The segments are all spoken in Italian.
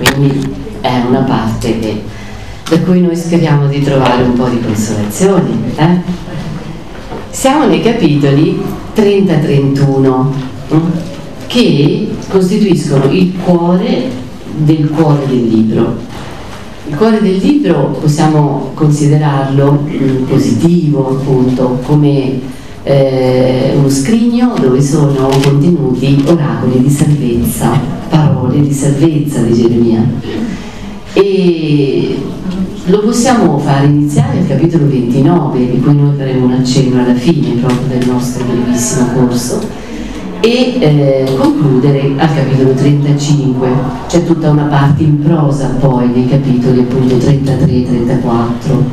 quindi è una parte da cui noi speriamo di trovare un po' di consolazione. Siamo nei capitoli 30-31 che costituiscono il cuore del libro. Il cuore del libro possiamo considerarlo positivo, appunto, come uno scrigno dove sono contenuti oracoli di salvezza, parole di salvezza di Geremia, e lo possiamo fare iniziare al capitolo 29, di cui noi faremo un accenno alla fine proprio del nostro brevissimo corso, e concludere al capitolo 35. C'è tutta una parte in prosa poi nei capitoli appunto 33 e 34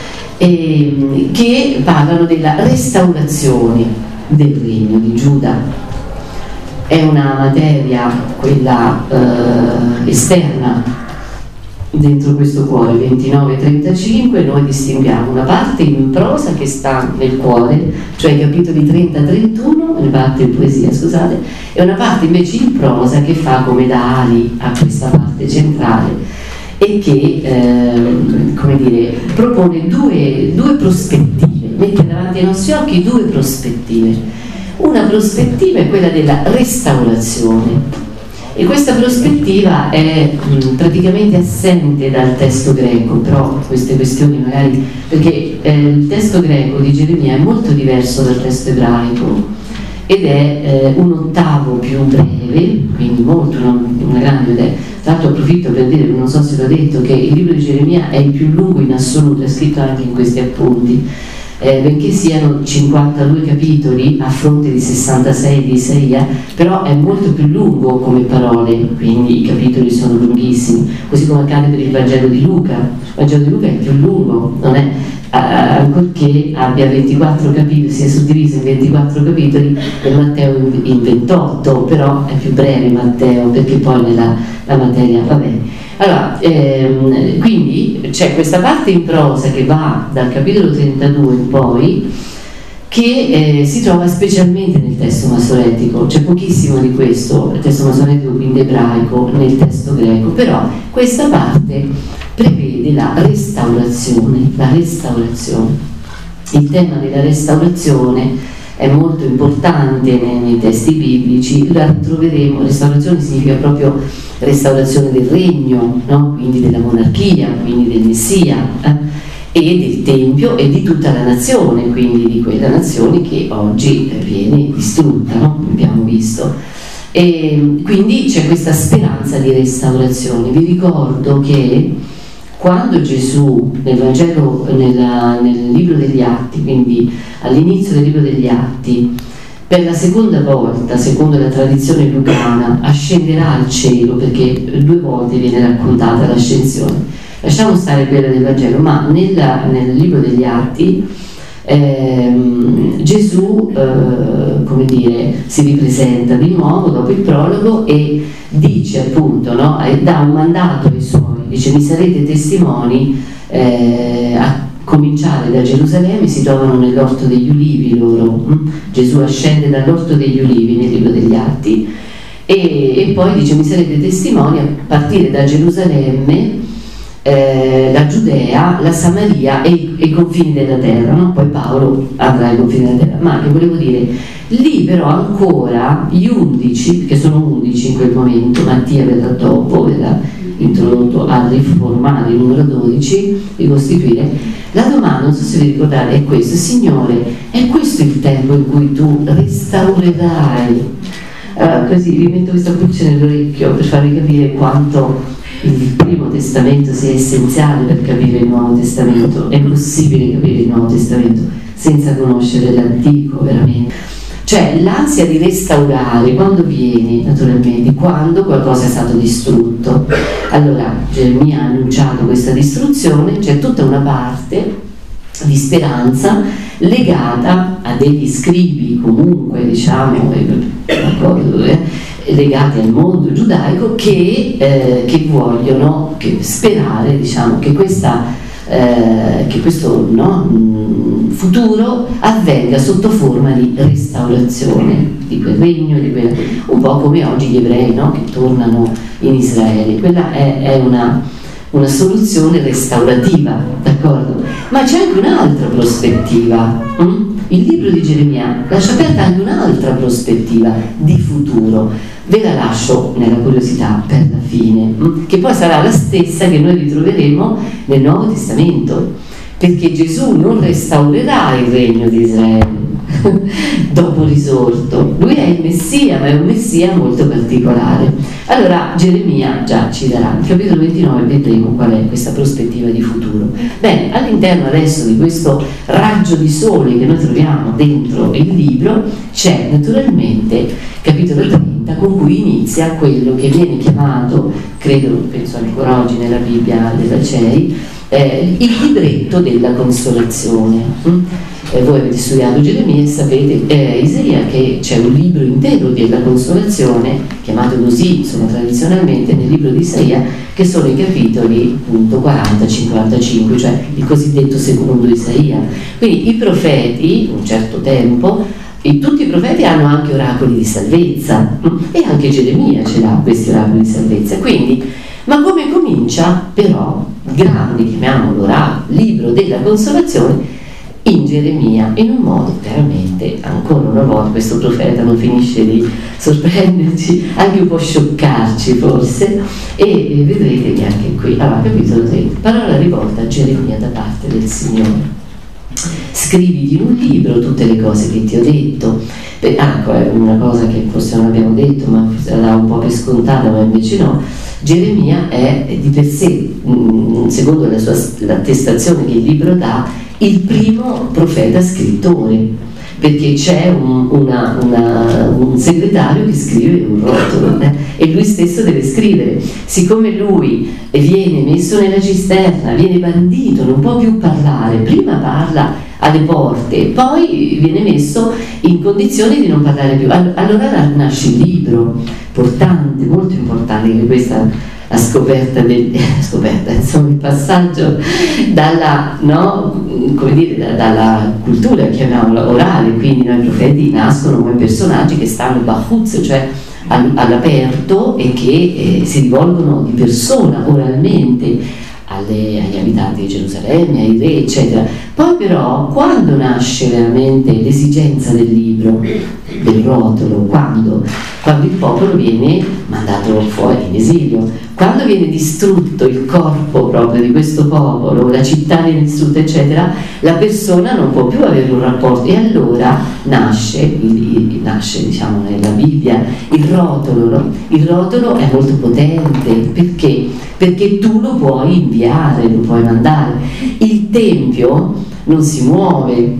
che parlano della restaurazione del regno di Giuda. È una materia, quella esterna, dentro questo cuore 29-35. Noi distinguiamo una parte in prosa che sta nel cuore, cioè i capitoli 30-31, una parte in poesia, scusate, e una parte invece in prosa che fa come da ali a questa parte centrale e che come dire, propone due prospettive, mette davanti ai nostri occhi due prospettive. Una prospettiva è quella della restaurazione, e questa prospettiva è praticamente assente dal testo greco, però queste questioni magari, perché il testo greco di Geremia è molto diverso dal testo ebraico ed è un ottavo più breve, quindi molto, una grande idea. Tra l'altro approfitto per dire, non so se l'ho detto, che il libro di Geremia è il più lungo in assoluto, è scritto anche in questi appunti. Benché siano 52 capitoli a fronte di 66 di Isaia, però è molto più lungo come parole, quindi i capitoli sono lunghissimi, così come accade per il Vangelo di Luca. Il Vangelo di Luca è più lungo, non è, ancorché abbia 24 capitoli, sia suddiviso in 24 capitoli, e Matteo in 28, però è più breve Matteo, perché poi la materia va bene. Allora, quindi c'è questa parte in prosa che va dal capitolo 32 in poi, che si trova specialmente nel testo masoretico. C'è pochissimo di questo, il testo masoretico quindi ebraico, nel testo greco, però questa parte prevede la restaurazione. Il tema della restaurazione è molto importante nei testi biblici, la ritroveremo. Restaurazione significa proprio restaurazione del regno, no? Quindi della monarchia, quindi del Messia, e del Tempio e di tutta la nazione, quindi di quella nazione che oggi viene distrutta, no? Abbiamo visto. E quindi c'è questa speranza di restaurazione. Vi ricordo che quando Gesù nel Vangelo, nel libro degli Atti, quindi all'inizio del libro degli Atti, per la seconda volta, secondo la tradizione lucana, ascenderà al cielo, perché 2 volte viene raccontata l'ascensione. Lasciamo stare quella del Vangelo, ma nel libro degli Atti Gesù come dire, si ripresenta di nuovo dopo il prologo e dice appunto, no, dà un mandato ai suoi, dice: mi sarete testimoni, a cominciare da Gerusalemme. Si trovano nell'orto degli ulivi loro. Gesù ascende dall'orto degli ulivi nel libro degli Atti e poi dice: mi sarete testimoni a partire da Gerusalemme, la Giudea, la Samaria e i confini della terra, no? Poi Paolo andrà ai confini della terra, ma che volevo dire, lì però ancora gli 11, che sono 11 in quel momento, Mattia verrà dopo, verrà introdotto a riformare il numero 12, ricostituire. La domanda, non so se vi ricordate, è questa: Signore, è questo il tempo in cui tu restaurerai? Così vi metto questa voce nell'orecchio per farvi capire quanto il Primo Testamento sia essenziale per capire il Nuovo Testamento. È impossibile capire il Nuovo Testamento senza conoscere l'Antico, veramente. Cioè l'ansia di restaurare quando viene? Naturalmente quando qualcosa è stato distrutto. Allora Geremia ha annunciato questa distruzione, c'è tutta una parte di speranza legata a degli scribi, comunque diciamo, legati al mondo giudaico che vogliono sperare, diciamo, che questo futuro avvenga sotto forma di restaurazione di quel regno, un po' come oggi gli ebrei, no? Che tornano in Israele. Quella è una soluzione restaurativa, d'accordo? Ma c'è anche un'altra prospettiva. Il libro di Geremia lascia aperta anche un'altra prospettiva di futuro. Ve la lascio nella curiosità per la fine, che poi sarà la stessa che noi ritroveremo nel Nuovo Testamento, perché Gesù non restaurerà il regno di Israele dopo risorto. Lui è il Messia, ma è un Messia molto particolare. Allora Geremia già ci darà, nel capitolo 29 vedremo qual è questa prospettiva di futuro. Bene, all'interno adesso di questo raggio di sole che noi troviamo dentro il libro c'è naturalmente capitolo 30, con cui inizia quello che viene chiamato, penso ancora oggi nella Bibbia della CEI, il libretto della consolazione. Voi avete studiato Geremia e sapete, Isaia, che c'è un libro intero della consolazione, chiamato così insomma tradizionalmente nel libro di Isaia, che sono i capitoli appunto 40-55, cioè il cosiddetto secondo Isaia. Quindi i profeti, un certo tempo, tutti i profeti hanno anche oracoli di salvezza, e anche Geremia ce l'ha questi oracoli di salvezza. Quindi, ma come comincia però il grande, chiamiamolo libro della consolazione, in Geremia, in un modo veramente, ancora una volta questo profeta non finisce di sorprenderci, anche un po' scioccarci forse, e vedrete che anche qui, allora capitolo 30, parola rivolta a Geremia da parte del Signore. Scriviti in un libro tutte le cose che ti ho detto. Ecco, è una cosa che forse non abbiamo detto, ma la dà un po' per scontata, ma invece no. Geremia è di per sé, secondo l'attestazione che il libro dà, il primo profeta scrittore, perché c'è un segretario che scrive un rotolo e lui stesso deve scrivere. Siccome lui viene messo nella cisterna, viene bandito, non può più parlare, prima parla alle porte, poi viene messo in condizione di non parlare più. Allora nasce il libro, importante, molto importante, che questa la scoperta, insomma il passaggio dalla, no, come dire, dalla cultura, chiamiamola, orale, quindi noi profeti nascono come personaggi che stanno bahuz, cioè all'aperto, e che si rivolgono di persona oralmente agli abitanti di Gerusalemme, ai re, eccetera. Poi però, quando nasce veramente l'esigenza del libro, del rotolo, quando il popolo viene mandato fuori in esilio, quando viene distrutto il corpo proprio di questo popolo, la città viene distrutta, eccetera, la persona non può più avere un rapporto, e allora nasce diciamo nella Bibbia il rotolo, no? Il rotolo è molto potente, perché tu lo puoi inviare, lo puoi mandare. Il tempio non si muove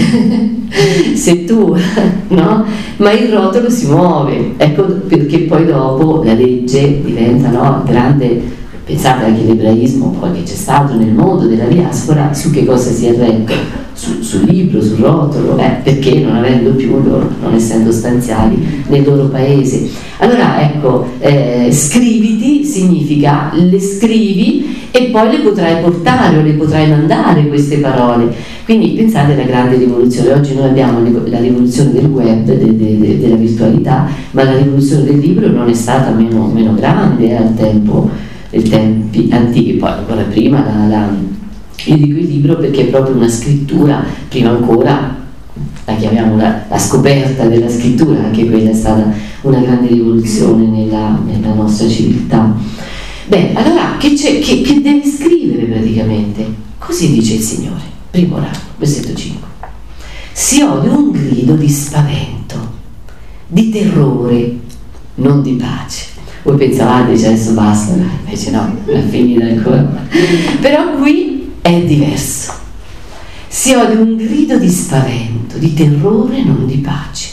se tu, no? Ma il rotolo si muove, ecco perché poi dopo la legge diventa, no, grande. Pensate anche all'ebraismo poi che c'è stato nel mondo della diaspora, su che cosa si è retto? Sul libro, sul rotolo, perché non avendo più loro, non essendo stanziali nel loro paese. Allora ecco, scriviti significa le scrivi e poi le potrai portare o le potrai mandare queste parole. Quindi pensate alla grande rivoluzione. Oggi noi abbiamo la rivoluzione del web, della virtualità, ma la rivoluzione del libro non è stata meno grande al tempo dei tempi antichi. Poi ancora prima io dico il libro perché è proprio una scrittura, prima ancora la chiamiamo la scoperta della scrittura, anche quella è stata una grande rivoluzione nella nostra civiltà. Beh, allora che devi scrivere praticamente? Così dice il Signore, primo ramo, versetto 5. Si odia un grido di spavento, di terrore, non di pace. Voi pensavate, dice adesso basta, invece no, non è finita ancora. Però qui è diverso. Si odia un grido di spavento, di terrore, non di pace.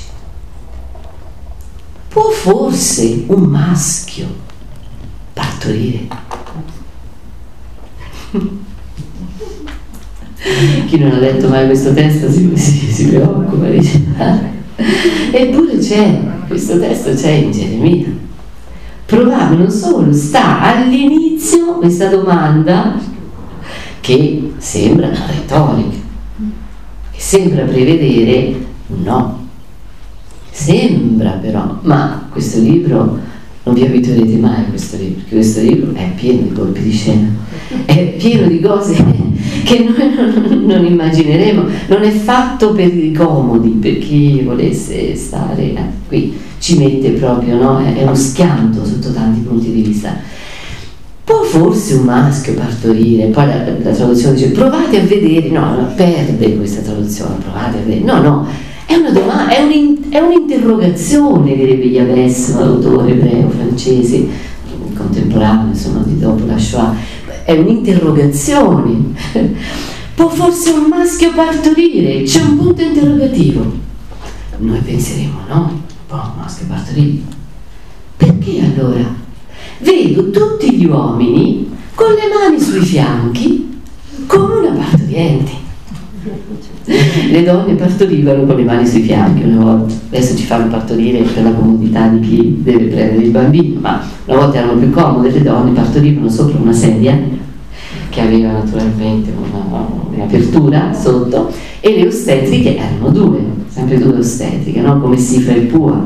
Può forse un maschio partorire? Chi non ha letto mai questo testo si preoccupa, dice. Eppure questo testo c'è in Geremia. Probabile, non solo, sta all'inizio questa domanda che sembra retorica, che sembra prevedere un no. Sembra però, ma questo libro non vi abituerete mai a questo libro, perché questo libro è pieno di colpi di scena, è pieno di cose che noi non immagineremo, non è fatto per i comodi, per chi volesse stare qui, ci mette proprio, no? È uno schianto sotto tanti punti di vista. Può forse un maschio partorire? Poi la traduzione dice provate a vedere, no, perde questa traduzione, provate a vedere, no, è una domanda, è un'interrogazione, direbbe Jabes, un autore ebreo francese contemporaneo, insomma, di dopo la Shoah, è un'interrogazione. Può forse un maschio partorire? C'è un punto interrogativo. Noi penseremo, no, può un maschio partorire. Perché allora? Vedo tutti gli uomini con le mani sui fianchi come una partoriente. Le donne partorivano con le mani sui fianchi una volta, adesso ci fanno partorire per la comodità di chi deve prendere il bambino, ma una volta erano più comode, le donne partorivano sopra una sedia che aveva naturalmente un'apertura sotto, e le ostetriche erano due, sempre due ostetriche, no? Come Sifra e Pua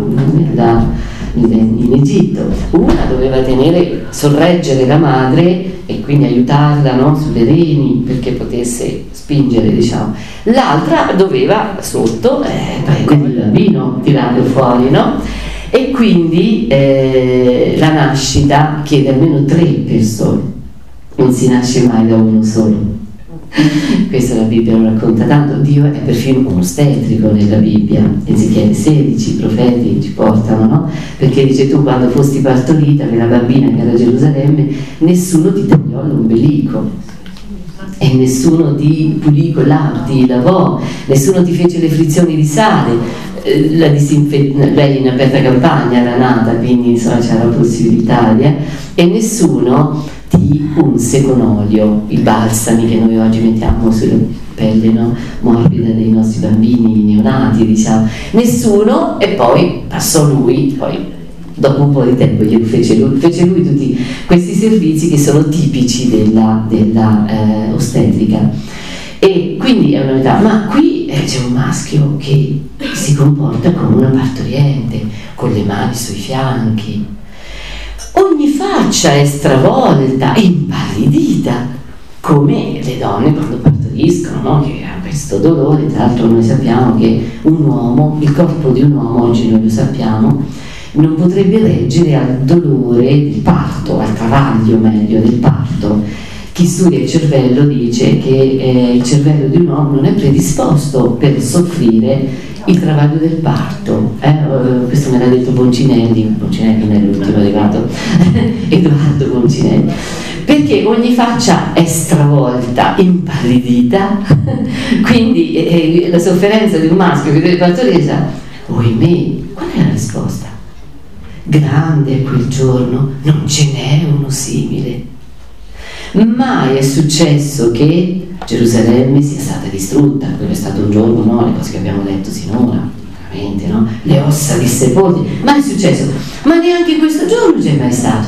in Egitto. Una doveva sorreggere la madre e quindi aiutarla, no? Sulle reni perché potesse spingere, diciamo. L'altra doveva sotto prendere il bambino, tirarlo fuori, no? E quindi la nascita chiede almeno 3 persone, non si nasce mai da uno solo. Questo la Bibbia lo racconta tanto. Dio è perfino un ostetrico nella Bibbia. Ezechiele 16, i profeti ci portano, no? Perché dice: tu quando fosti partorita, quella bambina che era a Gerusalemme, nessuno ti tagliò l'ombelico e nessuno ti pulì con l'arti, lavò, nessuno ti fece le frizioni di sale. Lei in aperta campagna era nata, quindi insomma c'era la possibilità, e nessuno ti unse con olio, i balsami che noi oggi mettiamo sulla pelle, no? Morbida dei nostri bambini neonati, diciamo. Nessuno, e poi passò lui, poi dopo un po' di tempo glielo fece lui tutti questi servizi che sono tipici della ostetrica. E quindi è una novità, ma qui c'è un maschio che si comporta come una partoriente, con le mani sui fianchi. Ogni faccia è stravolta, impallidita, come le donne quando partoriscono, no? Che ha questo dolore. Tra l'altro noi sappiamo che un uomo, il corpo di un uomo, oggi noi lo sappiamo, non potrebbe reggere al dolore del parto, al travaglio meglio del parto. Chi studia il cervello dice che il cervello di un uomo non è predisposto per soffrire il travaglio del parto. Questo me l'ha detto Boncinelli non è l'ultimo arrivato, Edoardo Boncinelli, perché ogni faccia è stravolta, impallidita, quindi la sofferenza di un maschio che deve partorire sa, oimè, qual è la risposta? Grande è quel giorno, non ce n'è uno simile. Mai è successo che Gerusalemme sia stata distrutta. Quello è stato un giorno, no? Le cose che abbiamo letto sinora, veramente, no? Le ossa dissepolti, mai è successo, ma neanche questo giorno c'è mai stato.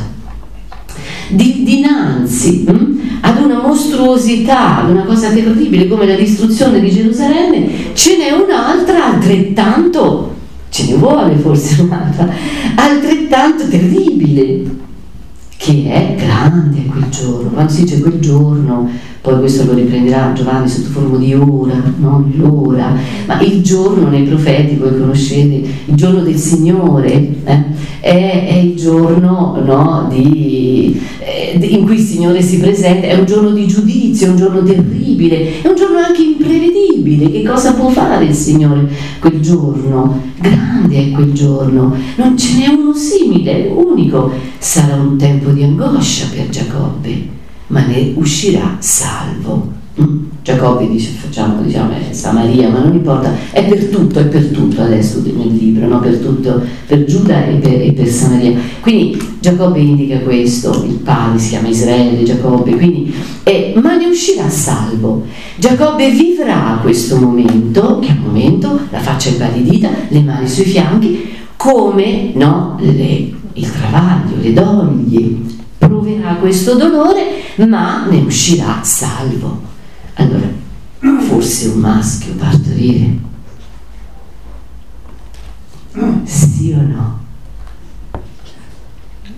Dinanzi ad una mostruosità, ad una cosa terribile come la distruzione di Gerusalemme, ce n'è un'altra altrettanto, ce ne vuole forse un'altra, altrettanto terribile, che è grande quel giorno. Quando si dice quel giorno, poi questo lo riprenderà Giovanni sotto forma di ora, non l'ora, ma il giorno nei profeti, voi conoscete, il giorno del Signore, è il giorno, no, in cui il Signore si presenta, è un giorno di giudizio, è un giorno terribile, è un giorno anche imprevedibile. Che cosa può fare il Signore quel giorno? Grande è quel giorno, non ce n'è uno simile, unico. Sarà un tempo di angoscia per Giacobbe, ma ne uscirà salvo. Giacobbe dice, diciamo Samaria, ma non importa, è per tutto adesso nel libro, no? Per tutto, per Giuda e per Samaria. Quindi Giacobbe indica questo, il padre si chiama Israele, Giacobbe, quindi ma ne uscirà salvo. Giacobbe vivrà questo momento, che è un momento, la faccia impallidita, le mani sui fianchi, come, no, il travaglio, le doglie, proverà questo dolore, ma ne uscirà salvo. Allora, forse un maschio partorire? Sì o no?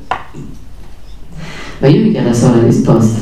Ma io mica la so la risposta.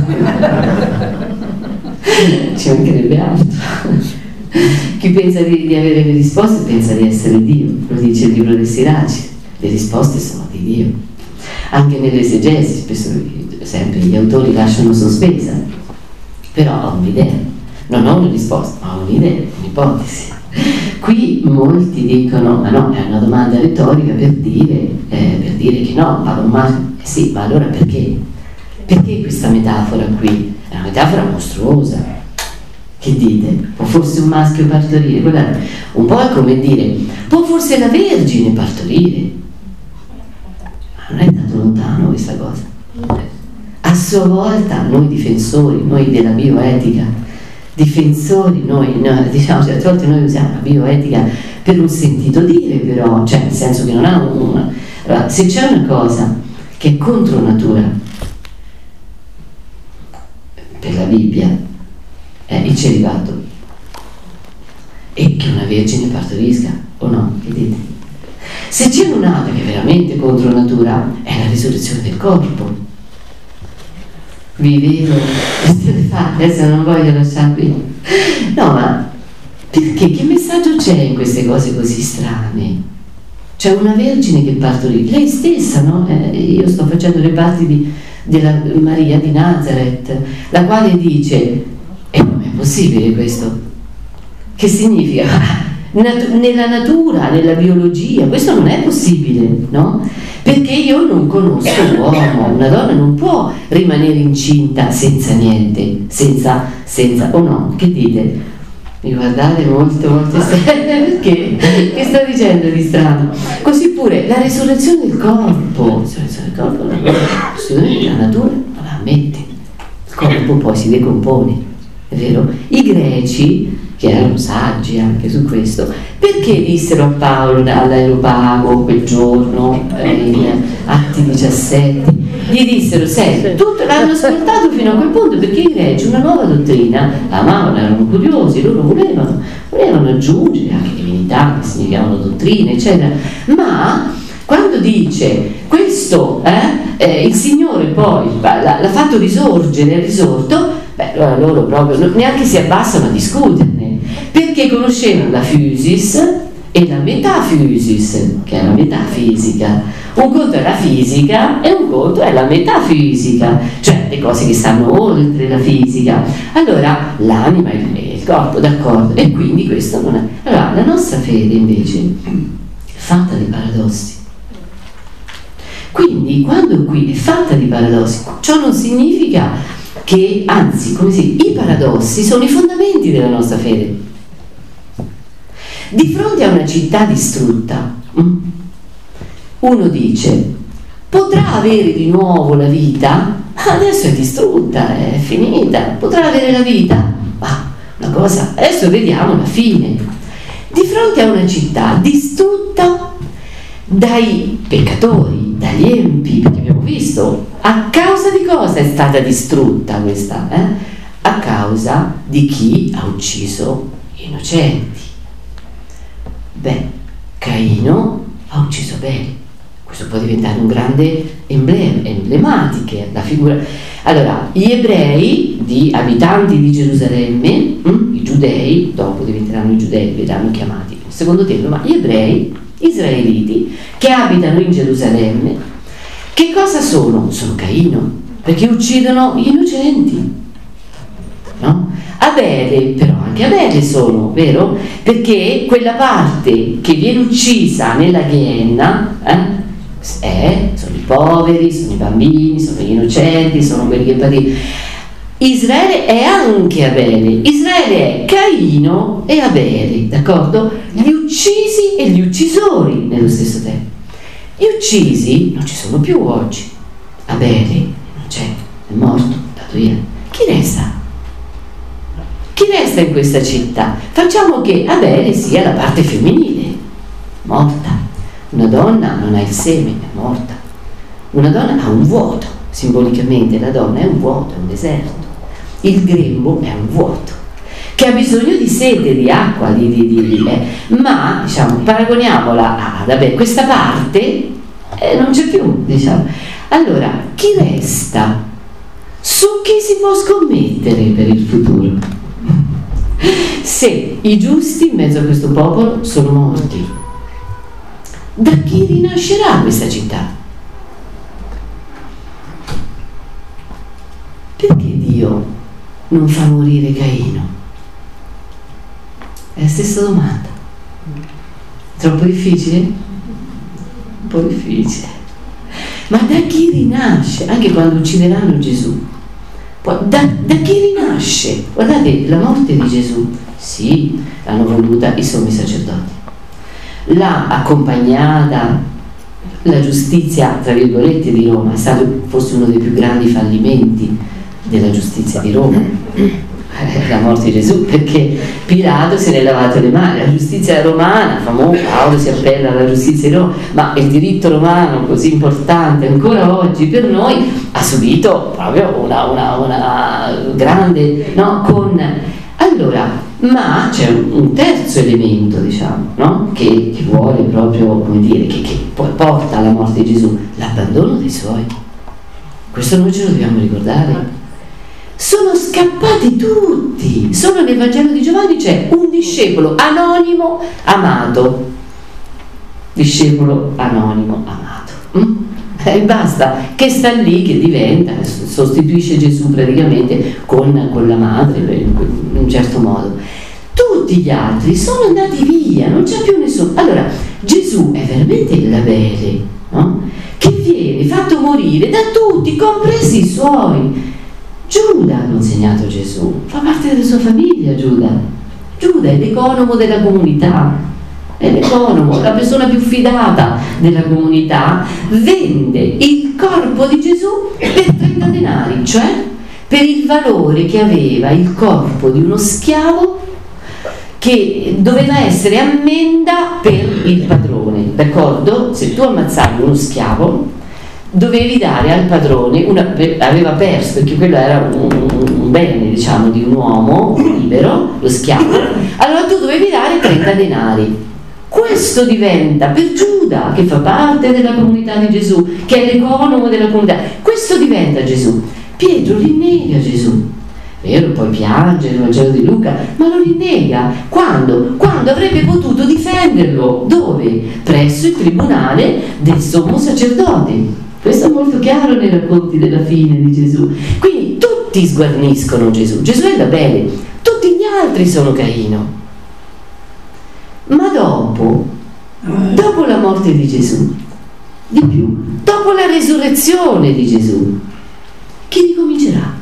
Ci mancherebbe altro. Chi pensa di avere le risposte pensa di essere Dio, lo dice il libro dei Siraci. Le risposte sono di Dio. Anche nell'esegesi, spesso sempre gli autori lasciano sospesa, però ho un'idea, non ho una risposta, ma ho un'idea, un'ipotesi. Qui molti dicono, ma no, è una domanda retorica per dire che no, ma un maschio, sì, ma allora perché? Perché questa metafora qui? È una metafora mostruosa. Che dite? Può forse un maschio partorire? Guardate, un po' è come dire, può forse la Vergine partorire? Ma non è tanto lontano questa cosa. A sua volta noi difensori, noi della bioetica, difensori, noi diciamo, certe volte noi usiamo la bioetica per un sentito dire, però, cioè nel senso che non ha una... Allora, se c'è una cosa che è contro natura per la Bibbia è il celibato, e che una vergine partorisca o no, che dite? Se c'è un'altra che è veramente contro natura è la risurrezione del corpo. Vi vedo, adesso non voglio lasciarvi, no, ma perché? Che messaggio c'è in queste cose così strane? C'è una vergine che partorì, lei stessa, no? Io sto facendo le parti della Maria di Nazareth, la quale dice, e non è possibile questo, che significa? Nella natura, nella biologia, questo non è possibile, no? Perché io non conosco l'uomo, una donna non può rimanere incinta senza niente, senza o no? Che dite? Mi guardate molto serio, perché? Che sto dicendo di strano? Così pure la risurrezione del corpo, la risurrezione del corpo, la natura non la ammette, il corpo poi si decompone, è vero? I greci, che erano saggi anche su questo, perché dissero a Paolo all'Areopago quel giorno, in Atti 17, gli dissero, tutto l'hanno ascoltato fino a quel punto, perché i greci una nuova dottrina amavano, erano curiosi, loro volevano aggiungere anche divinità che significavano dottrine, eccetera, ma quando dice questo, il Signore poi l'ha fatto risorgere, è risorto, allora loro proprio neanche si abbassano a discuterne, perché conoscevano la physis e la metaphysis, che è la metafisica. Un conto è la fisica e un conto è la metafisica, cioè le cose che stanno oltre la fisica. Allora l'anima e il corpo, d'accordo, e quindi questo non è. Allora la nostra fede invece è fatta di paradossi. Quindi quando qui è fatta di paradossi, ciò non significa che, anzi, i paradossi sono i fondamenti della nostra fede. Di fronte a una città distrutta, uno dice, potrà avere di nuovo la vita? Adesso è distrutta, è finita, potrà avere la vita? Ma una cosa, adesso vediamo la fine. Di fronte a una città distrutta dai peccatori, dagli empi, perché abbiamo visto, a causa di cosa è stata distrutta questa? A causa di chi ha ucciso innocenti. Beh, Caino ha ucciso Abele. Questo può diventare un grande emblematico, la figura. Allora, gli ebrei, abitanti di Gerusalemme, i giudei, dopo diventeranno i giudei, verranno chiamati nel secondo tempo, ma gli ebrei, israeliti, che abitano in Gerusalemme, che cosa sono? Sono Caino, perché uccidono gli innocenti, no? Abele, però anche Abele sono, vero? Perché quella parte che viene uccisa nella Ghenna sono i poveri, sono i bambini, sono gli innocenti, sono quelli che patì. Israele è anche Abele, Israele è Caino e Abele, d'accordo? Gli uccisi e gli uccisori nello stesso tempo. Gli uccisi non ci sono più oggi, Abele non c'è, è morto, dato via. Chi resta? Chi resta in questa città? Facciamo che Abele sia la parte femminile, morta. Una donna non ha il seme, è morta. Una donna ha un vuoto, simbolicamente la donna è un vuoto, è un deserto. Il grembo è un vuoto che ha bisogno di sete, di acqua, ma diciamo, paragoniamola a questa parte non c'è più, diciamo. Allora, chi resta? Su chi si può scommettere per il futuro? Se i giusti in mezzo a questo popolo sono morti, da chi rinascerà questa città? Perché Dio non fa morire Caino? È la stessa domanda. Troppo difficile? Un po' difficile. Ma da chi rinasce? Anche quando uccideranno Gesù, da chi rinasce? Guardate, la morte di Gesù, sì, l'hanno voluta i sommi sacerdoti, l'ha accompagnata la giustizia, tra virgolette, di Roma. È stato forse uno dei più grandi fallimenti della giustizia di Roma, la morte di Gesù, perché Pilato se ne è lavato le mani. La giustizia romana, Paolo si appella alla giustizia di Roma, ma il diritto romano, così importante ancora oggi per noi, ha subito proprio una grande, no? Allora, ma c'è un terzo elemento, diciamo, no? che vuole proprio, come dire, che poi porta alla morte di Gesù: l'abbandono dei suoi. Questo noi ce lo dobbiamo ricordare. Sono scappati tutti. Solo nel Vangelo di Giovanni c'è un discepolo anonimo amato. Discepolo anonimo amato. E basta, che sta lì, che diventa, sostituisce Gesù praticamente con la madre in un certo modo. Tutti gli altri sono andati via, non c'è più nessuno. Allora, Gesù è veramente il Labele, no? Che viene fatto morire da tutti, compresi i suoi. Giuda ha consegnato Gesù, fa parte della sua famiglia. Giuda è l'economo della comunità, è l'economo, la persona più fidata della comunità. Vende il corpo di Gesù per 30 denari, cioè per il valore che aveva il corpo di uno schiavo che doveva essere ammenda per il padrone, d'accordo? Se tu ammazzavi uno schiavo dovevi dare al padrone, aveva perso, perché quello era un bene, diciamo, di un uomo libero, lo schiavo, allora tu dovevi dare 30 denari. Questo diventa per Giuda, che fa parte della comunità di Gesù, che è l'economo della comunità, questo diventa Gesù. Pietro rinnega Gesù, vero? Poi piange nel Vangelo di Luca, ma lo rinnega. Quando avrebbe potuto difenderlo. Dove? Presso il tribunale del sommo sacerdote. Questo è molto chiaro nei racconti della fine di Gesù. Quindi tutti sguarniscono Gesù. Gesù è Labele, tutti gli altri sono Caino. Ma dopo la morte di Gesù, di più, dopo la resurrezione di Gesù, chi ricomincerà?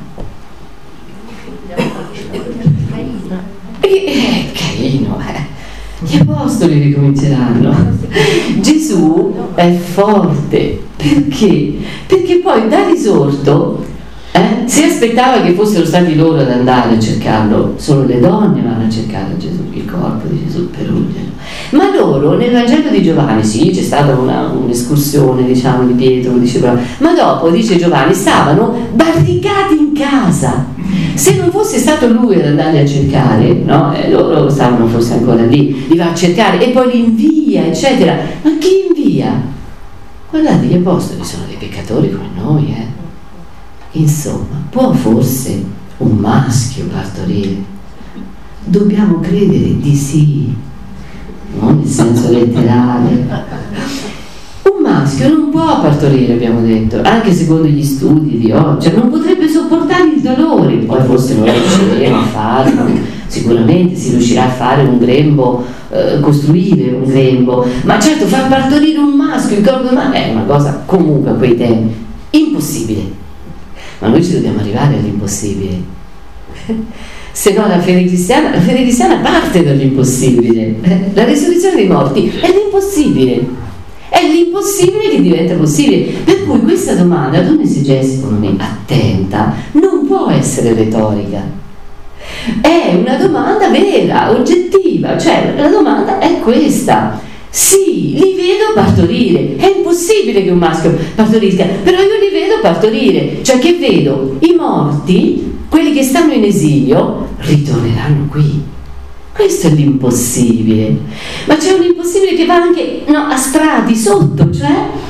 Caino, gli apostoli ricominceranno. Gesù è forte. Perché? Perché poi da risorto si aspettava che fossero stati loro ad andare a cercarlo. Solo le donne vanno a cercare Gesù, il corpo di Gesù, per ungerlo. Ma loro nel Vangelo di Giovanni, sì, c'è stata un'escursione, diciamo, di Pietro, diceva, ma dopo, dice Giovanni, stavano barricati in casa. Se non fosse stato lui ad andarli a cercare, no? Loro stavano forse ancora lì, li va a cercare e poi li invia, eccetera. Ma chi invia? Guardate, gli apostoli sono dei peccatori come noi, Insomma, può forse un maschio partorire? Dobbiamo credere di sì, non nel senso letterale. Un maschio non può partorire, abbiamo detto, anche secondo gli studi di oggi, cioè non potrebbe sopportare il dolore. Poi forse non riusciremo a farlo, sicuramente si riuscirà a fare un grembo, costruire un grembo, ma certo far partorire un maschio, il corpo umano, è una cosa comunque a quei tempi impossibile. Ma noi ci dobbiamo arrivare all'impossibile. Se no la fede cristiana parte dall'impossibile. La risurrezione dei morti è l'impossibile. È l'impossibile che diventa possibile. Per cui questa domanda, ad un'esegesi, secondo me, attenta, non può essere retorica. È una domanda vera, oggettiva. Cioè, la domanda è questa. Sì, li vedo partorire. È impossibile che un maschio partorisca, però io li vedo partorire. Cioè, che vedo? I morti, quelli che stanno in esilio, ritorneranno qui. Questo è l'impossibile. Ma c'è un impossibile che va anche a strati sotto, cioè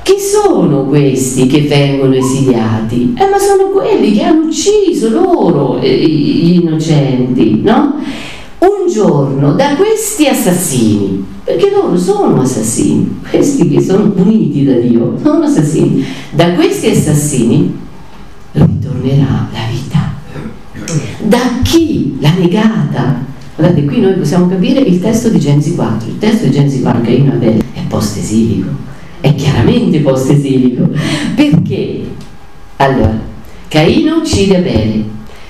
chi sono questi che vengono esiliati? Ma sono quelli che hanno ucciso loro, gli innocenti, no? Un giorno da questi assassini, perché loro sono assassini, questi che sono puniti da Dio, sono assassini, da questi assassini ritornerà la vita. Da chi l'ha negata? Guardate, qui noi possiamo capire il testo di Genesi 4. Il testo di Genesi 4, Caino e Abele, è post-esilico, è chiaramente post-esilico. Perché? Allora, Caino uccide Abele,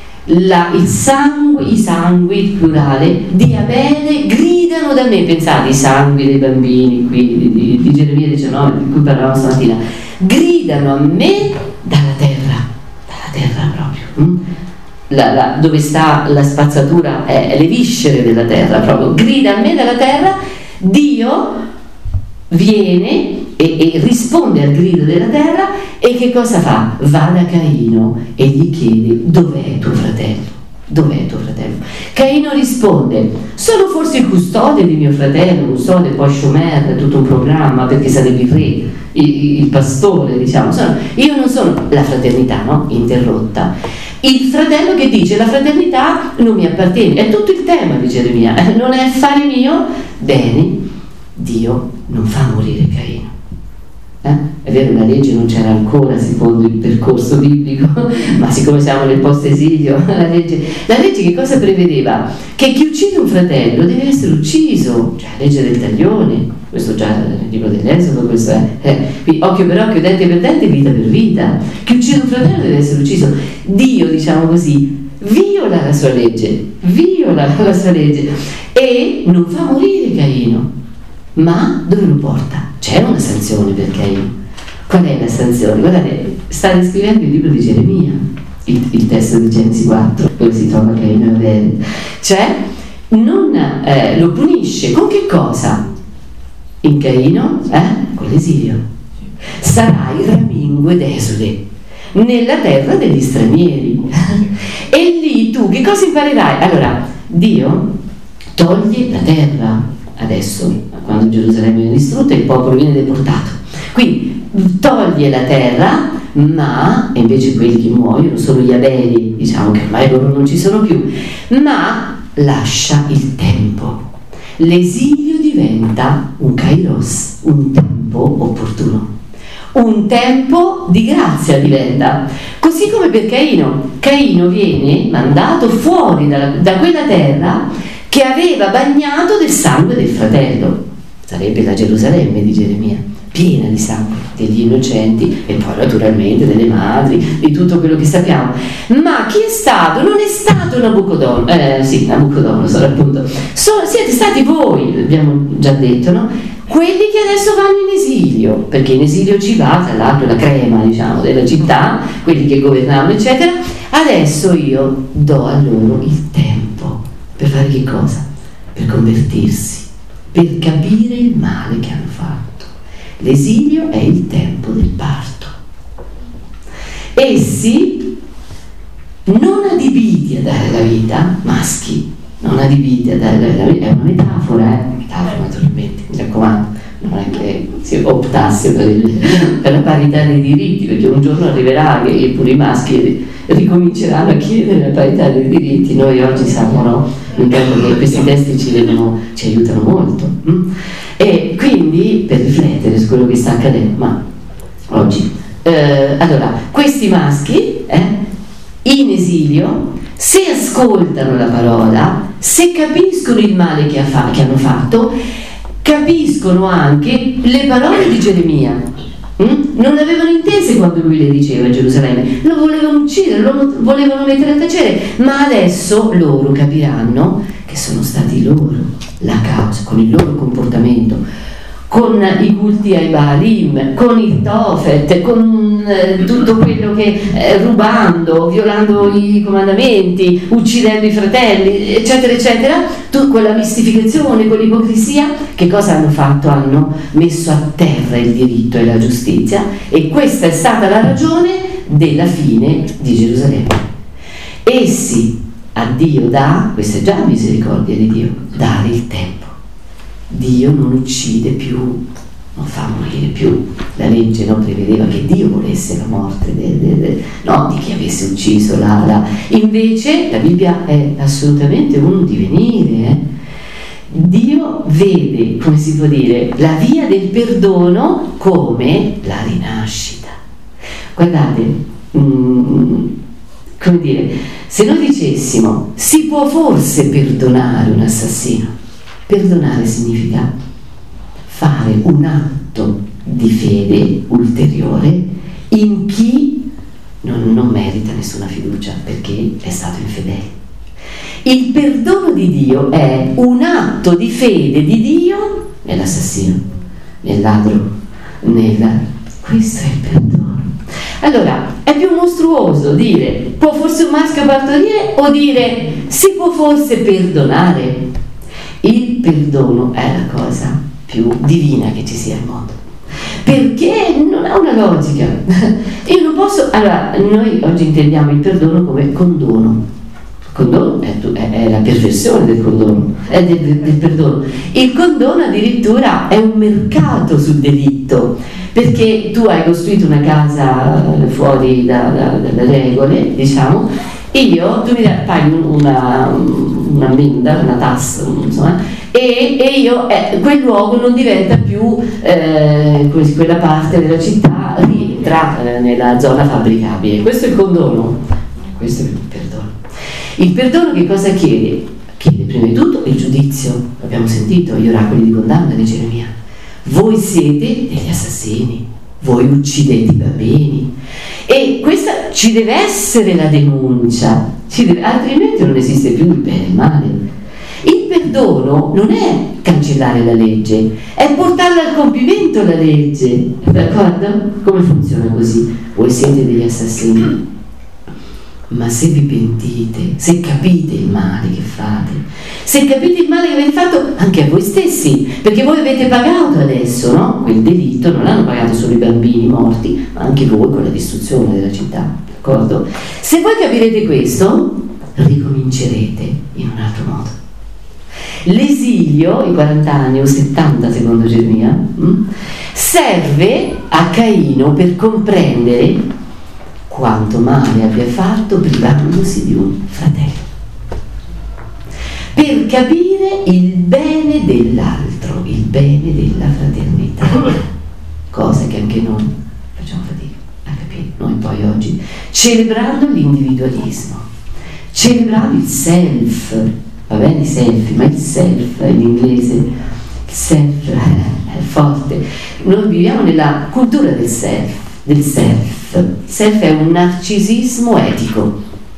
i sangui, plurale, di Abele gridano da me. Pensate, i sangui dei bambini qui di Geremia 19, di cui parlavamo stamattina, gridano a me dalla terra proprio. Dove sta la spazzatura, le viscere della terra, proprio grida a me dalla terra. Dio viene e risponde al grido della terra, e che cosa fa? Va da Caino e gli chiede: dov'è tuo fratello? Dov'è tuo fratello? Caino risponde: sono forse il custode di mio fratello, custode poi Shomer, tutto un programma, perché sarebbe il pastore, diciamo. Io non sono la fraternità, no? Interrotta. Il fratello che dice: la fraternità non mi appartiene. È tutto il tema di Geremia, non è affare mio. Bene, Dio non fa morire Caino. È vero, la legge non c'era ancora secondo il percorso biblico, ma siccome siamo nel post-esilio, la legge che cosa prevedeva? Che chi uccide un fratello deve essere ucciso, cioè la legge del taglione. Questo già nel libro dell'Esodo, questo è occhio per occhio, dente per dente, vita per vita. Chi uccide un fratello deve essere ucciso. Dio, diciamo così, viola la sua legge e non fa morire Caino. Ma dove lo porta? C'è una sanzione per Caino. Qual è la sanzione? Guardate, sta descrivendo il libro di Geremia, il testo di Genesi 4, dove si trova Caino e Abele. Cioè, lo punisce con che cosa? In Caino, con l'esilio. Sarai ramingue d'esule nella terra degli stranieri. E lì tu che cosa imparerai? Allora, Dio toglie la terra adesso, quando Gerusalemme viene distrutta, il popolo viene deportato, quindi toglie la terra, ma invece quelli che muoiono sono gli Abeli, diciamo che ormai loro non ci sono più, ma lascia il tempo. L'esilio diventa un kairos, un tempo opportuno, un tempo di grazia diventa. Così come per Caino viene mandato fuori da quella terra che aveva bagnato del sangue del fratello. Sarebbe la Gerusalemme di Geremia, piena di sangue degli innocenti e poi naturalmente delle madri, di tutto quello che sappiamo. Ma chi è stato? Non è stato Nabucodonosor, appunto. Siete stati voi, abbiamo già detto, no? Quelli che adesso vanno in esilio, perché in esilio ci va, tra l'altro, la crema, diciamo, della città, quelli che governavano, eccetera. Adesso io do a loro il tempo per fare che cosa? Per convertirsi, per capire il male che hanno fatto. L'esilio è il tempo del parto. Essi, non adibiti a dare la vita, maschi, non adibiti a dare la vita, è una metafora naturalmente, mi raccomando, non è che si optasse per la parità dei diritti, perché un giorno arriverà che pure i maschi ricominceranno a chiedere la parità dei diritti. Noi oggi siamo, no? In tempo che questi testi ci aiutano molto, e quindi per riflettere su quello che sta accadendo. Ma oggi allora questi maschi in esilio, se ascoltano la parola, se capiscono il male che hanno fatto, capiscono anche le parole di Geremia. Non le avevano intese quando lui le diceva a Gerusalemme, lo volevano uccidere, lo volevano mettere a tacere, ma adesso loro capiranno che sono stati loro la causa, con il loro comportamento, con i culti ai Baalim, con il Tofet, con tutto quello che rubando, violando i comandamenti, uccidendo i fratelli, eccetera eccetera, quella mistificazione, quell'ipocrisia, che cosa hanno fatto? Hanno messo a terra il diritto e la giustizia, e questa è stata la ragione della fine di Gerusalemme. Essi a Dio dà, questa è già la misericordia di Dio, dare il tempo. Dio non uccide più, non fa morire più, la legge, no, prevedeva che Dio volesse la morte no, di chi avesse ucciso invece la Bibbia è assolutamente un divenire. Dio vede, come si può dire, la via del perdono come la rinascita. Guardate, come dire, se noi dicessimo si può forse perdonare un assassino, perdonare significa fare un atto di fede ulteriore in chi non merita nessuna fiducia perché è stato infedele. Il perdono di Dio è un atto di fede di Dio nell'assassino, nel ladro, questo è il perdono. Allora, è più mostruoso dire può forse un maschio partorire o dire si può forse perdonare? Il perdono è la cosa più divina che ci sia al mondo, perché non ha una logica. Io non posso. Allora, noi oggi intendiamo il perdono come condono. Condono è la perversione del condono, del perdono. Il condono addirittura è un mercato sul delitto, perché tu hai costruito una casa fuori dalle regole, diciamo, tu mi paghi un'ammenda, una tassa, insomma, e io quel luogo non diventa più quella parte della città rientra nella zona fabbricabile. Questo è il condono, questo è il perdono. Il perdono che cosa chiede? Chiede prima di tutto il giudizio. Abbiamo sentito gli oracoli di condanna di Geremia. Voi siete degli assassini, voi uccidete i bambini, e questa ci deve essere la denuncia, altrimenti non esiste più il bene e il male. Il perdono non è cancellare la legge, è portarla al compimento la legge, d'accordo? Come funziona così? Voi siete degli assassini, ma se vi pentite, se capite il male che fate, se capite il male che avete fatto anche a voi stessi, perché voi avete pagato adesso, no? Quel delitto non l'hanno pagato solo i bambini morti, ma anche voi con la distruzione della città, d'accordo? Se voi capirete questo, ricomincerete in un altro modo. L'esilio, i 40 anni o 70 secondo Geremia, serve a Caino per comprendere quanto male abbia fatto privandosi di un fratello, per capire il bene dell'altro, il bene della fraternità, cosa che anche noi facciamo fatica a capire, noi poi oggi, celebrando l'individualismo, celebrando il self, va bene i selfie, ma il self in inglese, il self è forte, noi viviamo nella cultura del self. Il self è un narcisismo etico,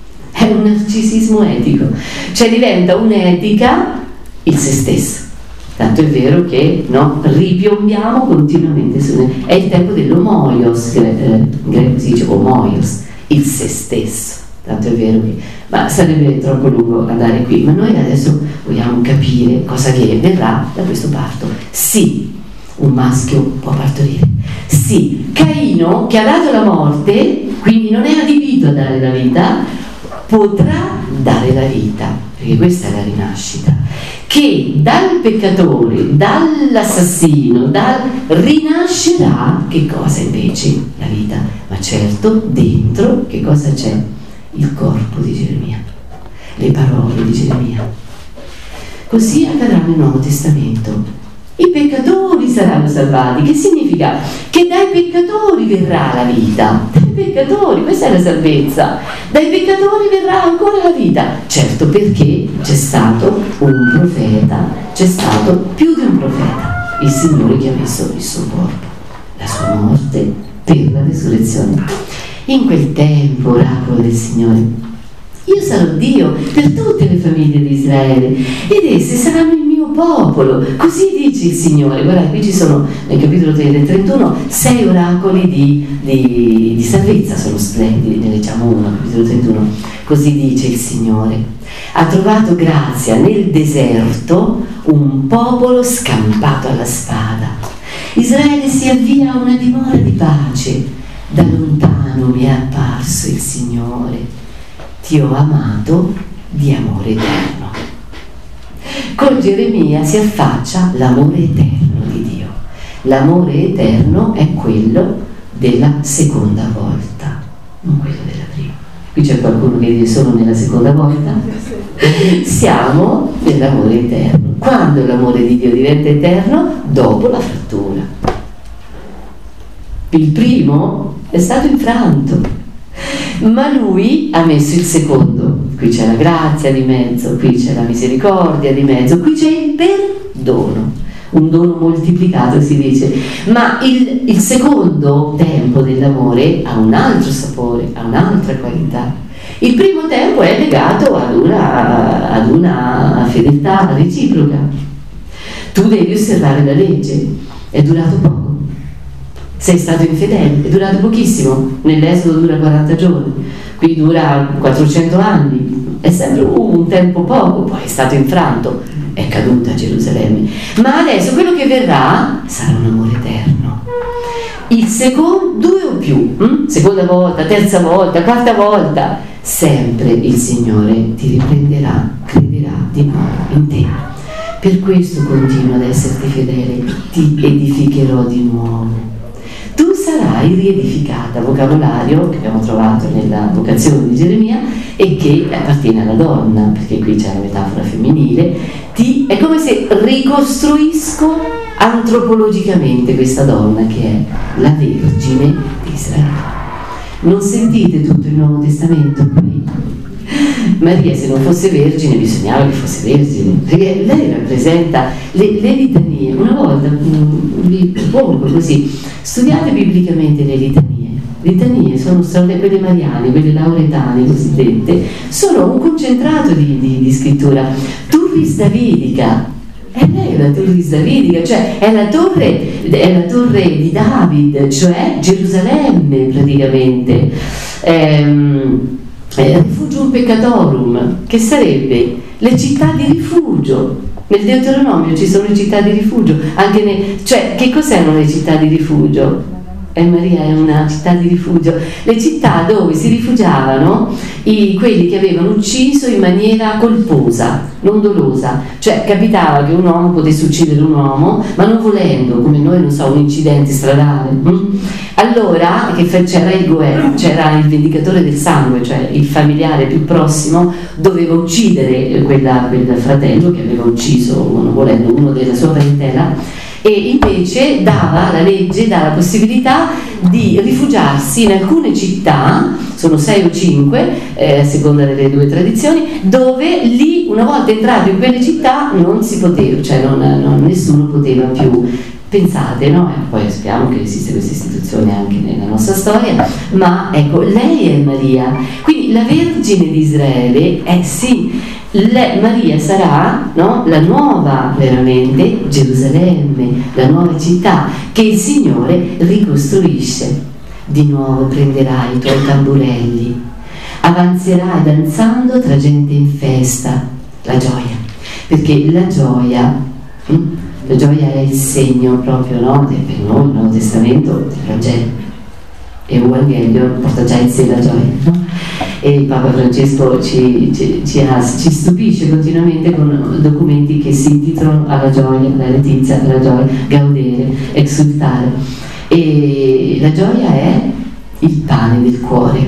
cioè diventa un'etica il se stesso, tanto è vero che ripiombiamo continuamente è il tempo dell'omoios, in greco si dice omoios, il se stesso, tanto è vero che, ma sarebbe troppo lungo andare qui, ma noi adesso vogliamo capire cosa che verrà da questo parto. Sì, un maschio può partorire. Sì, Caino, che ha dato la morte, quindi non è adibito a dare la vita, potrà dare la vita, perché questa è la rinascita, che dal peccatore, dall'assassino, rinascerà che cosa invece? La vita. Ma certo, dentro che cosa c'è? Il corpo di Geremia, le parole di Geremia. Così accadrà nel Nuovo Testamento. I peccatori saranno salvati, che significa che dai peccatori verrà la vita, dai peccatori, questa è la salvezza, dai peccatori verrà ancora la vita, certo, perché c'è stato un profeta, c'è stato più di un profeta, il Signore che ha messo il suo corpo, la sua morte per la resurrezione. In quel tempo, oracolo del Signore, io sarò Dio per tutte le famiglie di Israele ed esse saranno il mio popolo, così dice il Signore. Guardate, qui ci sono nel capitolo 31 6 oracoli di salvezza, sono splendidi, ne leggiamo uno, capitolo 31. Così dice il Signore: ha trovato grazia nel deserto un popolo scampato alla spada. Israele si avvia a una dimora di pace, da lontano mi è apparso il Signore. Ti ho amato di amore eterno. Con Geremia si affaccia l'amore eterno di Dio. L'amore eterno è quello della seconda volta, non quello della prima. Qui c'è qualcuno che dice solo nella seconda volta. Siamo nell'amore eterno. Quando l'amore di Dio diventa eterno? Dopo la frattura. Il primo è stato infranto, ma lui ha messo il secondo. Qui c'è la grazia di mezzo, qui c'è la misericordia di mezzo, qui c'è il perdono, un dono moltiplicato si dice, ma il secondo tempo dell'amore ha un altro sapore, ha un'altra qualità. Il primo tempo è legato ad una fedeltà reciproca. Tu devi osservare la legge, è durato poco. Sei stato infedele, è durato pochissimo, nell'Esodo dura 40 giorni, qui dura 400 anni, è sempre un tempo poco, poi è stato infranto, è caduta Gerusalemme, ma adesso quello che verrà sarà un amore eterno. Il secondo, 2 o più, seconda volta, terza volta, quarta volta, sempre il Signore ti riprenderà, crederà di nuovo in te. Per questo continuo ad esserti fedele, ti edificherò di nuovo. Tu sarai riedificata, vocabolario che abbiamo trovato nella vocazione di Geremia e che appartiene alla donna, perché qui c'è la metafora femminile. È come se ricostruisco antropologicamente questa donna che è la Vergine di Israele. Non sentite tutto il Nuovo Testamento qui? Maria, se non fosse vergine, bisognava che fosse vergine, perché lei rappresenta le litanie. Una volta vi propongo così: studiate biblicamente le litanie. Le litanie sono quelle mariane, quelle lauretane cosiddette, sono un concentrato di scrittura. Turris Davidica, è lei la Turris Davidica, cioè è la torre di David, cioè Gerusalemme praticamente. Refugium peccatorum, che sarebbe le città di rifugio. Nel Deuteronomio ci sono le città di rifugio, cioè che cos'erano le città di rifugio? Maria è una città di rifugio, le città dove si rifugiavano quelli che avevano ucciso in maniera colposa, non dolosa, cioè capitava che un uomo potesse uccidere un uomo, ma non volendo, come noi, non so, un incidente stradale. Allora c'era il Goel, c'era il vendicatore del sangue, cioè il familiare più prossimo doveva uccidere quel fratello che aveva ucciso, non volendo, uno della sua parentela, e invece la legge dà la possibilità di rifugiarsi in alcune città, sono 6 o 5 a seconda delle due tradizioni, dove lì, una volta entrato in quelle città, non si poteva, cioè nessuno poteva più. Pensate, no? Poi sappiamo che esiste questa istituzione anche nella nostra storia, ma ecco, lei è Maria, quindi la Vergine di Israele è Maria sarà, no, la nuova veramente Gerusalemme, la nuova città che il Signore ricostruisce. Di nuovo prenderai i tuoi tamburelli, avanzerai danzando tra gente in festa, la gioia, perché la gioia è il segno proprio, no, per noi il Nuovo Testamento del Vangelo, e un Vangelo porta già in sé la gioia, no? E il Papa Francesco ci stupisce continuamente con documenti che si intitolano alla gioia, alla letizia, alla gioia, gaudere, exultare. E la gioia è il pane del cuore.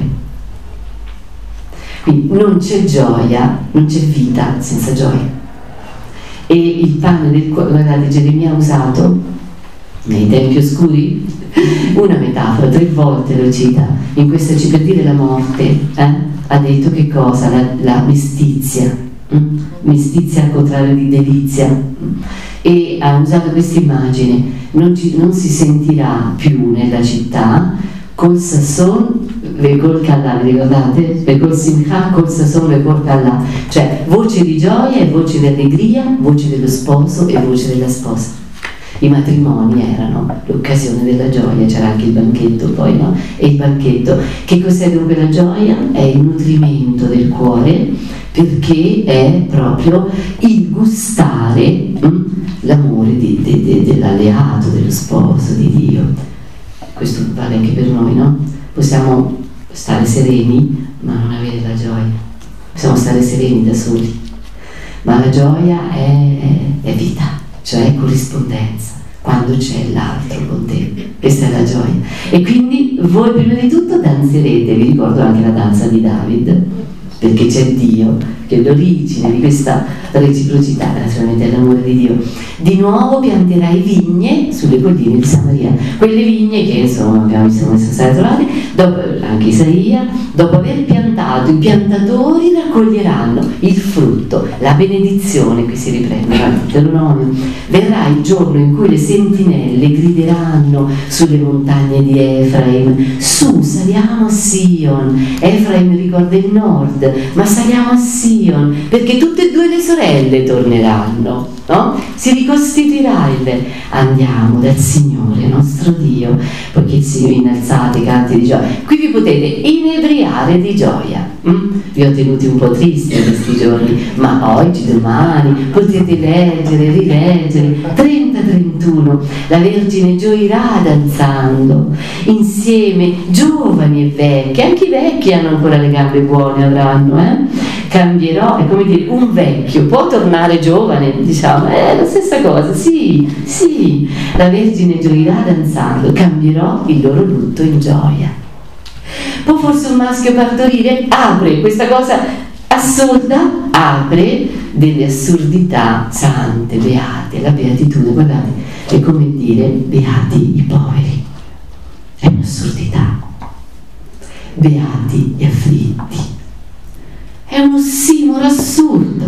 Quindi non c'è gioia, non c'è vita senza gioia. E il pane del cuore, guardate, Geremia ha usato nei tempi oscuri una metafora, 3 volte lo cita, in questa per dire la morte, ha detto che cosa? La mestizia, mestizia al contrario di delizia, e ha usato questa immagine: non si sentirà più nella città col sasson e col callà, vi ricordate? E col simcha, col sasson e col callà, cioè voce di gioia e voce di allegria, voce dello sposo e voce della sposa. I matrimoni erano l'occasione della gioia, c'era anche il banchetto poi, no? E il banchetto, che cos'è dunque la gioia? È il nutrimento del cuore, perché è proprio il gustare l'amore dell'alleato, dello sposo, di Dio. Questo vale anche per noi, no? Possiamo stare sereni ma non avere la gioia, possiamo stare sereni da soli, ma la gioia è vita, cioè corrispondenza. quando c'è l'altro con te. Questa è la gioia. E quindi voi prima di tutto danzerete, vi ricordo anche la danza di David, perché c'è Dio, che è l'origine di questa reciprocità, naturalmente è l'amore di Dio. Di nuovo pianterai vigne sulle colline di Samaria, quelle vigne che insomma abbiamo visto come sono state trovate, dopo, anche Isaia, dopo aver piantato, i piantatori raccoglieranno il frutto, la benedizione. Qui si riprende Deuteronomio. Verrà il giorno in cui le sentinelle grideranno sulle montagne di Efraim: su, saliamo a Sion. Efraim ricorda il nord, ma saliamo a Sion, perché tutte e due le sorelle torneranno, no? Si ricostituirà andiamo dal Signore nostro Dio, poiché vi innalzate canti di gioia. Qui vi potete inebriare di gioia. Vi ho tenuti un po' tristi questi giorni, ma oggi, domani potete leggere, rileggere 30-31. La Vergine gioirà danzando insieme, giovani e vecchi, anche i vecchi hanno ancora le gambe buone, avranno, Cambierò, è come dire, un vecchio può tornare giovane, diciamo, è la stessa cosa, sì, la Vergine gioirà danzando, cambierò il loro lutto in gioia. Può forse un maschio partorire? Apre questa cosa assurda, apre delle assurdità sante, beate, la beatitudine, guardate, è come dire beati i poveri, è un'assurdità, beati gli afflitti. È un ossimoro assurdo.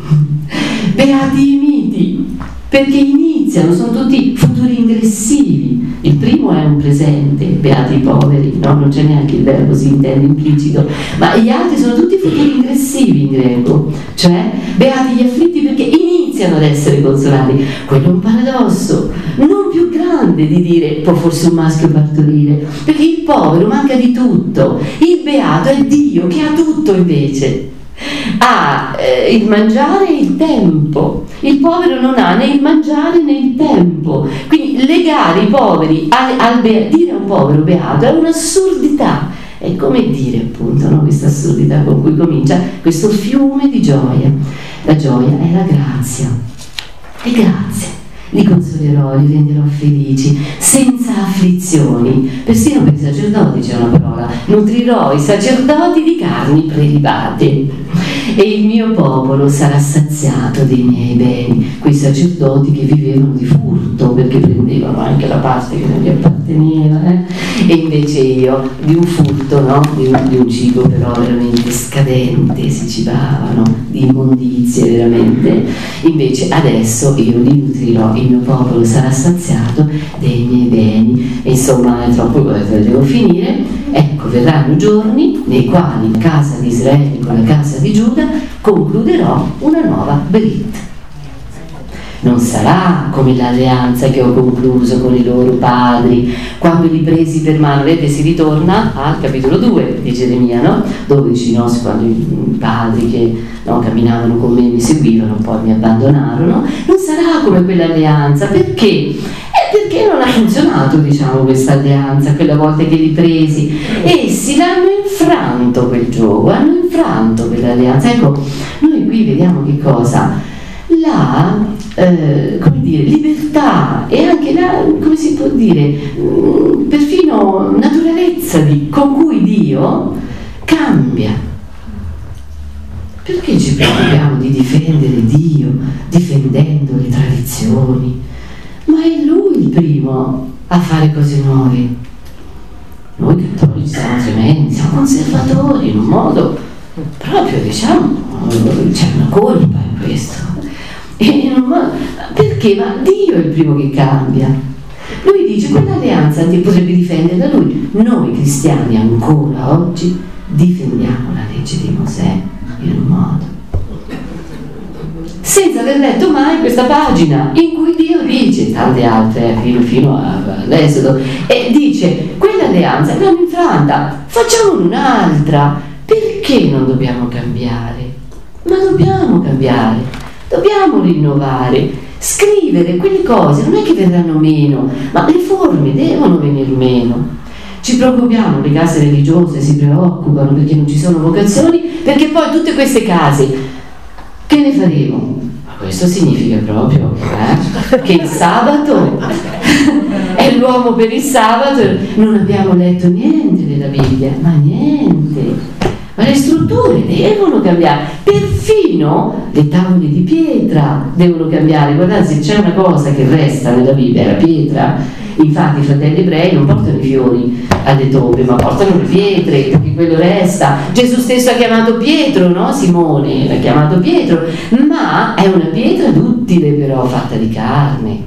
Beati i miti, perché iniziano, sono tutti futuri ingressivi. Il primo è un presente, beati i poveri, no? Non c'è neanche il verbo, si intende implicito, ma gli altri sono tutti futuri ingressivi in greco, cioè beati gli afflitti perché iniziano ad essere consolati. Quello è un paradosso non più grande di dire può forse un maschio partorire, perché il povero manca di tutto, il beato è Dio che ha tutto invece. Ha il mangiare e il tempo, il povero non ha né il mangiare né il tempo, quindi legare i poveri dire a un povero beato è un'assurdità. È come dire appunto, no? Questa assurdità con cui comincia questo fiume di gioia. La gioia è la grazia, e grazie li consolerò, li renderò felici, senza afflizioni. Persino per i sacerdoti c'è una parola: nutrirò i sacerdoti di carni prelibate, e il mio popolo sarà saziato dei miei beni. Quei sacerdoti che vivevano di furto, perché prendevano anche la parte che non gli apparteneva, e invece io di un furto, no? di un cibo però veramente scadente, si cibavano di immondizie veramente. Invece adesso io li nutrirò, il mio popolo sarà saziato dei miei beni. E insomma è troppo, devo finire. Ecco, verranno giorni nei quali in casa di Israele con la casa di Giuda concluderò una nuova Brit. Non sarà come l'alleanza che ho concluso con i loro padri quando li presi per mano. Vedete, si ritorna al capitolo 2 di Geremia, no? Dove dice, no, quando i padri che camminavano con me mi seguivano, poi mi abbandonarono. Non sarà come quell'alleanza, perché? Perché non ha funzionato, diciamo, questa alleanza quella volta che li presi. Essi l'hanno infranto quel gioco, hanno infranto quell'alleanza. Ecco, noi qui vediamo che cosa? La come dire, libertà e anche la, come si può dire, perfino naturalezza con cui Dio cambia. Perché ci preoccupiamo di difendere Dio difendendo le tradizioni? Ma è Lui il primo a fare cose nuove. Noi cattolici siamo tremendi, siamo conservatori in un modo proprio, diciamo, c'è una colpa in questo. Perché? Ma Dio è il primo che cambia. Lui dice quell'alleanza potrebbe difenderla lui. Noi cristiani ancora oggi difendiamo la legge di Mosè in un modo, senza aver letto mai questa pagina in cui Dio dice, tante altre fino all'Esodo, e dice quell'alleanza l'hanno infranta, facciamo un'altra. Perché non dobbiamo cambiare? Ma dobbiamo cambiare. Dobbiamo rinnovare, scrivere quelle cose, non è che verranno meno, ma le forme devono venire meno. Ci preoccupiamo, le case religiose si preoccupano perché non ci sono vocazioni, perché poi tutte queste case, che ne faremo? questo significa proprio che il sabato è l'uomo per il sabato. Non abbiamo letto niente della Bibbia, ma niente. Ma le strutture devono cambiare, perfino le tavole di pietra devono cambiare. Guardate, se c'è una cosa che resta nella Bibbia è la pietra. Infatti i fratelli ebrei non portano i fiori alle tombe, ma portano le pietre, perché quello resta. Gesù stesso ha chiamato Pietro, no? Simone l'ha chiamato Pietro, ma è una pietra duttile, però fatta di carne.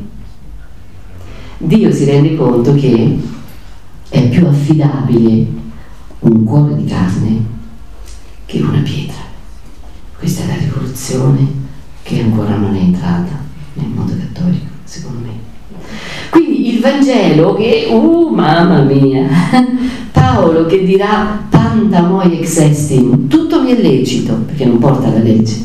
Dio si rende conto che è più affidabile un cuore di carne che una pietra. Questa è la rivoluzione che ancora non è entrata nel mondo cattolico, secondo me. Quindi il Vangelo che, mamma mia, Paolo che dirà tanta moi ex estim, tutto mi è lecito, perché non porta la legge,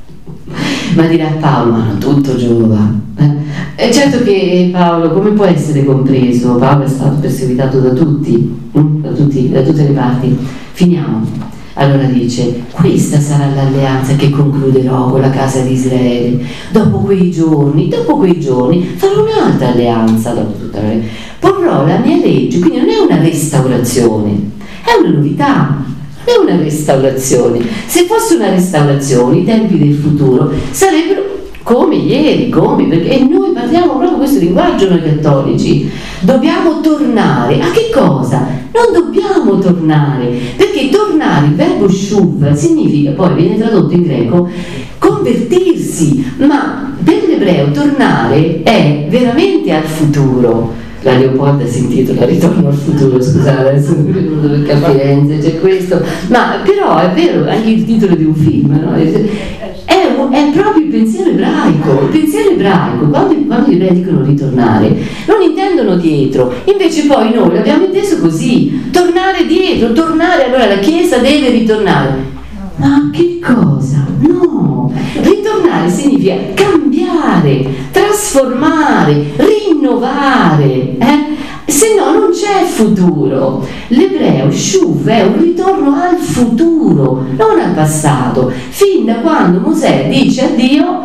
ma dirà Paolo, ma non tutto giova. È certo che Paolo, come può essere compreso? Paolo è stato perseguitato da tutti, da tutte le parti. Finiamo. Allora dice, questa sarà l'alleanza che concluderò con la casa di Israele. Dopo quei giorni farò un'altra alleanza, porrò la mia legge. Quindi non è una restaurazione, è una novità, non è una restaurazione. Se fosse una restaurazione, i tempi del futuro sarebbero come ieri, perché noi parliamo proprio questo linguaggio noi cattolici. Dobbiamo tornare a che cosa? Non dobbiamo tornare, perché tornare, il verbo shuv significa, poi viene tradotto in greco, convertirsi, ma per l'ebreo tornare è veramente al futuro. La Leopolda si intitola Ritorno al futuro, scusate, adesso non venuto perché a Firenze c'è questo, ma però è vero, anche il titolo di un film, no? È proprio il pensiero ebraico, quando gli ebrei dicono ritornare, non intendono dietro, invece poi noi l'abbiamo inteso così, tornare dietro, allora la Chiesa deve ritornare. Ma che cosa? No, ritornare significa cambiare, trasformare, rinnovare, se no non c'è futuro. L'ebreo shuv è un ritorno al futuro, non al passato, fin da quando Mosè dice a Dio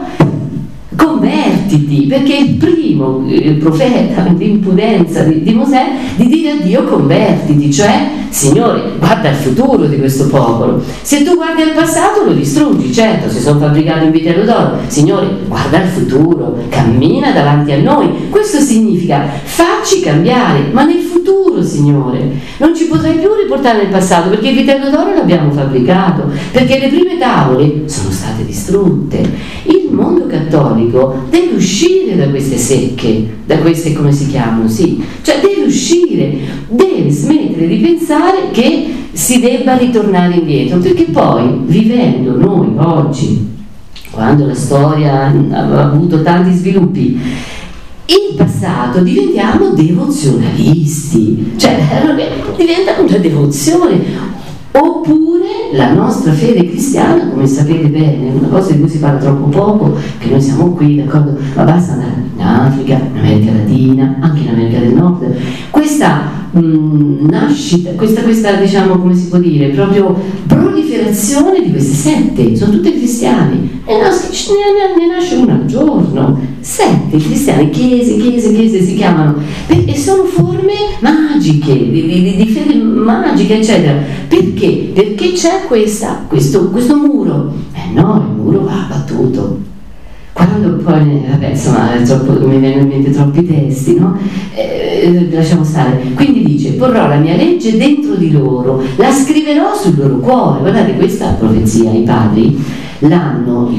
convertiti, perché il primo profeta, l'impudenza di Mosè di dire a Dio convertiti, cioè Signore guarda il futuro di questo popolo. Se tu guardi al passato lo distruggi, certo, si sono fabbricati un vitello d'oro. Signore guarda il futuro, cammina davanti a noi. Questo significa facci cambiare, ma nel futuro, Signore, non ci potrai più riportare nel passato, perché il vitello d'oro l'abbiamo fabbricato, perché le prime tavole sono state distrutte. Il mondo cattolico deve uscire da queste secche, da queste, come si chiamano, sì, cioè deve uscire, deve smettere di pensare che si debba ritornare indietro, perché poi vivendo noi oggi, quando la storia ha avuto tanti sviluppi, in passato diventiamo devozionalisti, cioè diventa una devozione. Oppure la nostra fede cristiana, come sapete bene, una cosa di cui si parla troppo poco, che noi siamo qui, d'accordo, ma basta andare in Africa, in America Latina, anche in America del Nord, questa nascita, questa diciamo, come si può dire, proprio proliferazione di queste sette, sono tutte cristiani, ne nasce una al giorno, sette cristiani, chiese si chiamano, e sono forme magiche, di fede magica, eccetera. Perché? Perché c'è questo muro. No, il muro va abbattuto. Quando poi, insomma, mi vengono in mente troppi testi, no? Lasciamo stare. Quindi dice, porrò la mia legge dentro di loro, la scriverò sul loro cuore. Guardate, questa profezia, i padri l'hanno,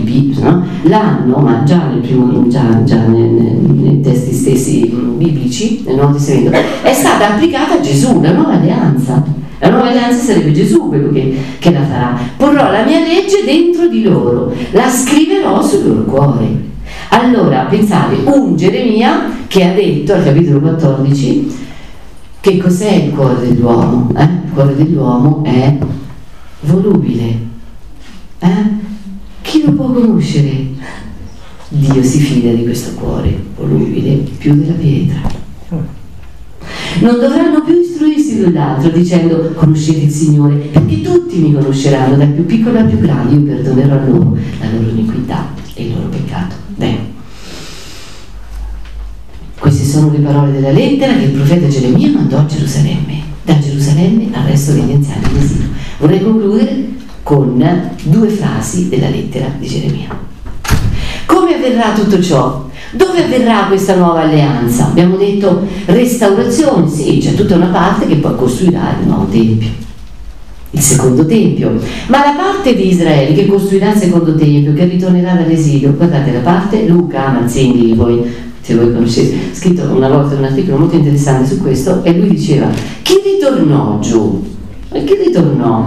ma già nei testi stessi biblici, nel Nuovo Testamento, è stata applicata a Gesù, la nuova alleanza. La nuova alleanza sarebbe Gesù quello che la farà. Porrò la mia legge dentro di loro, la scriverò sul loro cuore. Allora, pensate, un Geremia che ha detto al capitolo 14 che cos'è il cuore dell'uomo? Il cuore dell'uomo è volubile. Chi lo può conoscere? Dio si fida di questo cuore volubile più della pietra. Non dovranno più istruirsi l'un l'altro dicendo conoscete il Signore, perché tutti mi conosceranno, dal più piccolo al più grande. Io perdonerò a loro la loro iniquità e il loro peccato. sono le parole della lettera che il profeta Geremia mandò a Gerusalemme, da Gerusalemme al resto degli anziani in esilio. Vorrei concludere con 2 frasi della lettera di Geremia. Come avverrà tutto ciò? Dove avverrà questa nuova alleanza? Abbiamo detto restaurazione, sì, c'è tutta una parte che poi costruirà il nuovo tempio, il secondo tempio, ma la parte di Israele che costruirà il secondo tempio, che ritornerà dall'esilio, guardate la parte, Luca Mazzinghi, voi, se voi conoscete, ha scritto una volta un articolo molto interessante su questo, e lui diceva: chi ritornò giù? E chi ritornò?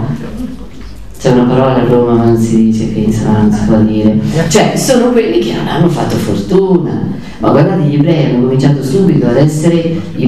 C'è una parola a Roma ma non si dice, che insomma non si può dire, cioè sono quelli che non hanno fatto fortuna. Ma guardate, gli ebrei hanno cominciato subito ad essere i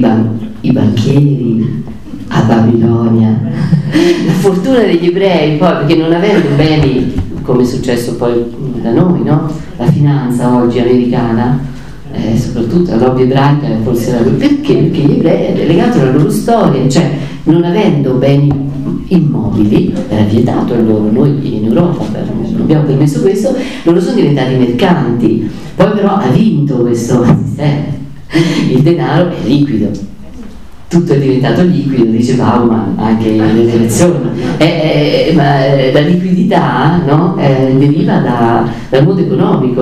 banchieri a Babilonia. La fortuna degli ebrei poi, perché non avendo beni, come è successo poi da noi, no? La finanza oggi americana, soprattutto la lobby ebraica, forse perché? Perché gli ebrei è legato alla loro storia, cioè non avendo beni immobili, era vietato a loro, noi in Europa non abbiamo permesso questo, loro sono diventati mercanti, poi però ha vinto questo sistema, il denaro è liquido, tutto è diventato liquido, dice Bauman anche nelle elezioni, ma la liquidità, no? Deriva dal mondo economico,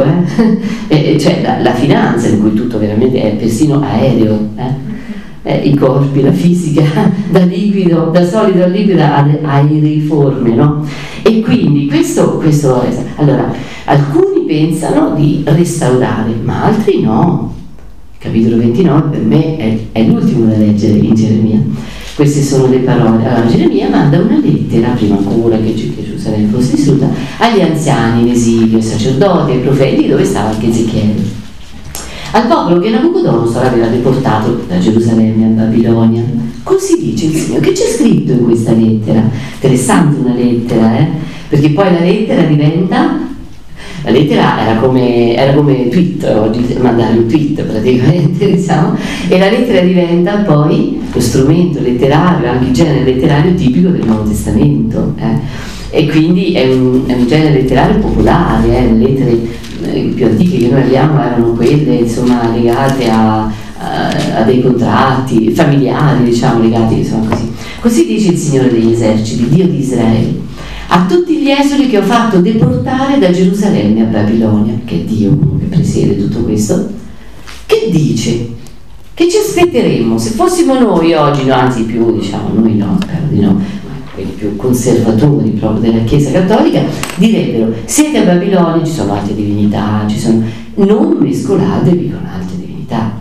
cioè la finanza, in cui tutto veramente è persino aereo, i corpi, la fisica, da liquido, da solido a liquido aeriforme, no? E quindi questo allora, alcuni pensano di restaurare, ma altri no. Capitolo 29 per me è l'ultimo da leggere in Geremia. Queste sono le parole. Allora Geremia manda una lettera, prima ancora che Gerusalemme fosse distrutta, agli anziani in esilio, ai sacerdoti, ai profeti, dove stava anche Ezechiele, al popolo che Nabucodonosor aveva deportato da Gerusalemme a Babilonia. Così dice il Signore. Che c'è scritto in questa lettera? Interessante una lettera, perché poi la lettera diventa... La lettera era come tweet, oggi mandare un tweet praticamente, diciamo, e la lettera diventa poi lo strumento letterario, anche il genere letterario tipico del Nuovo Testamento, e quindi è un genere letterario popolare, le lettere più antiche che noi abbiamo erano quelle, insomma, legate a dei contratti familiari, diciamo, legati, insomma, così. Così dice il Signore degli eserciti, Dio di Israele, a tutti gli esuli che ho fatto deportare da Gerusalemme a Babilonia, che è Dio che presiede tutto questo, che dice che ci aspetteremmo se fossimo noi oggi, no, anzi più, diciamo, noi no, spero di no, quelli più conservatori proprio della Chiesa Cattolica, direbbero: siete a Babilonia, ci sono altre divinità, non mescolatevi con altre divinità,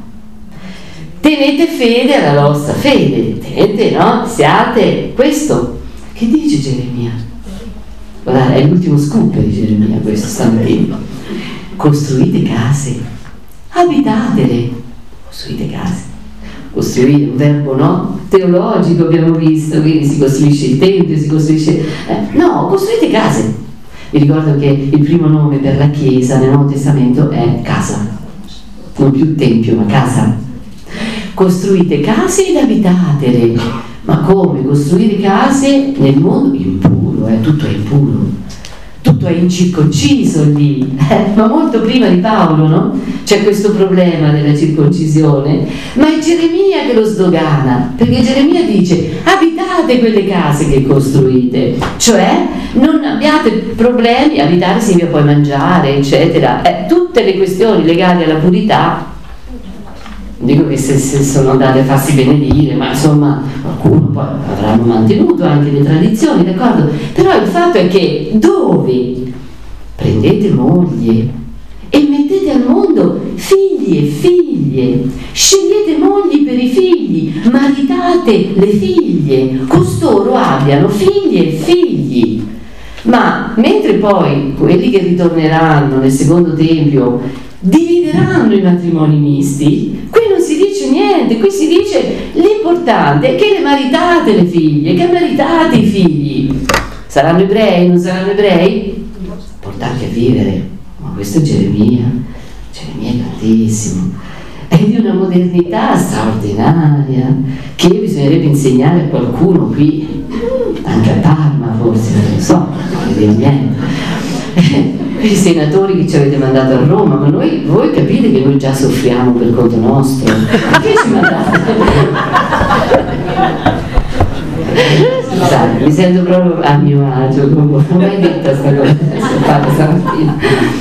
tenete fede alla vostra fede, tenete, no? Siate questo. Che dice Geremia? Guardate, è l'ultimo scoop di Geremia questo stamattina. Costruite case, abitatele, costruite case. Costruire, un verbo, no? Teologico, abbiamo visto, quindi si costruisce il tempio, si costruisce... no, costruite case. Vi ricordo che il primo nome per la Chiesa nel Nuovo Testamento è casa, non più tempio, ma casa. Costruite case ed abitatele. Ma come? Costruire case nel mondo impuro, tutto è impuro, tutto è incirconciso lì, ma molto prima di Paolo, no? C'è questo problema della circoncisione, ma è Geremia che lo sdogana, perché Geremia dice: abitate quelle case che costruite, cioè non abbiate problemi, abitare significa poi mangiare, eccetera, tutte le questioni legate alla purità. Dico che se sono andate a farsi benedire, ma insomma qualcuno poi avranno mantenuto anche le tradizioni, d'accordo? Però il fatto è che dove prendete moglie e mettete al mondo figli e figlie, scegliete mogli per i figli, maritate le figlie, costoro abbiano figli e figli. Ma mentre poi quelli che ritorneranno nel secondo tempio divideranno i matrimoni misti, qui non si dice niente, qui si dice l'importante è che le maritate le figlie, che maritate i figli. Saranno ebrei, non saranno ebrei? Portarli a vivere. Ma questo è Geremia è tantissimo, è di una modernità straordinaria che bisognerebbe insegnare a qualcuno qui, anche a Parma forse, non lo so, non dire niente. i senatori che ci avete mandato a Roma, ma voi capite che noi già soffriamo per conto nostro, perché ci mandate? Scusate, mi sento proprio a mio agio, non ho mai detto questa cosa che ho fatto stamattina.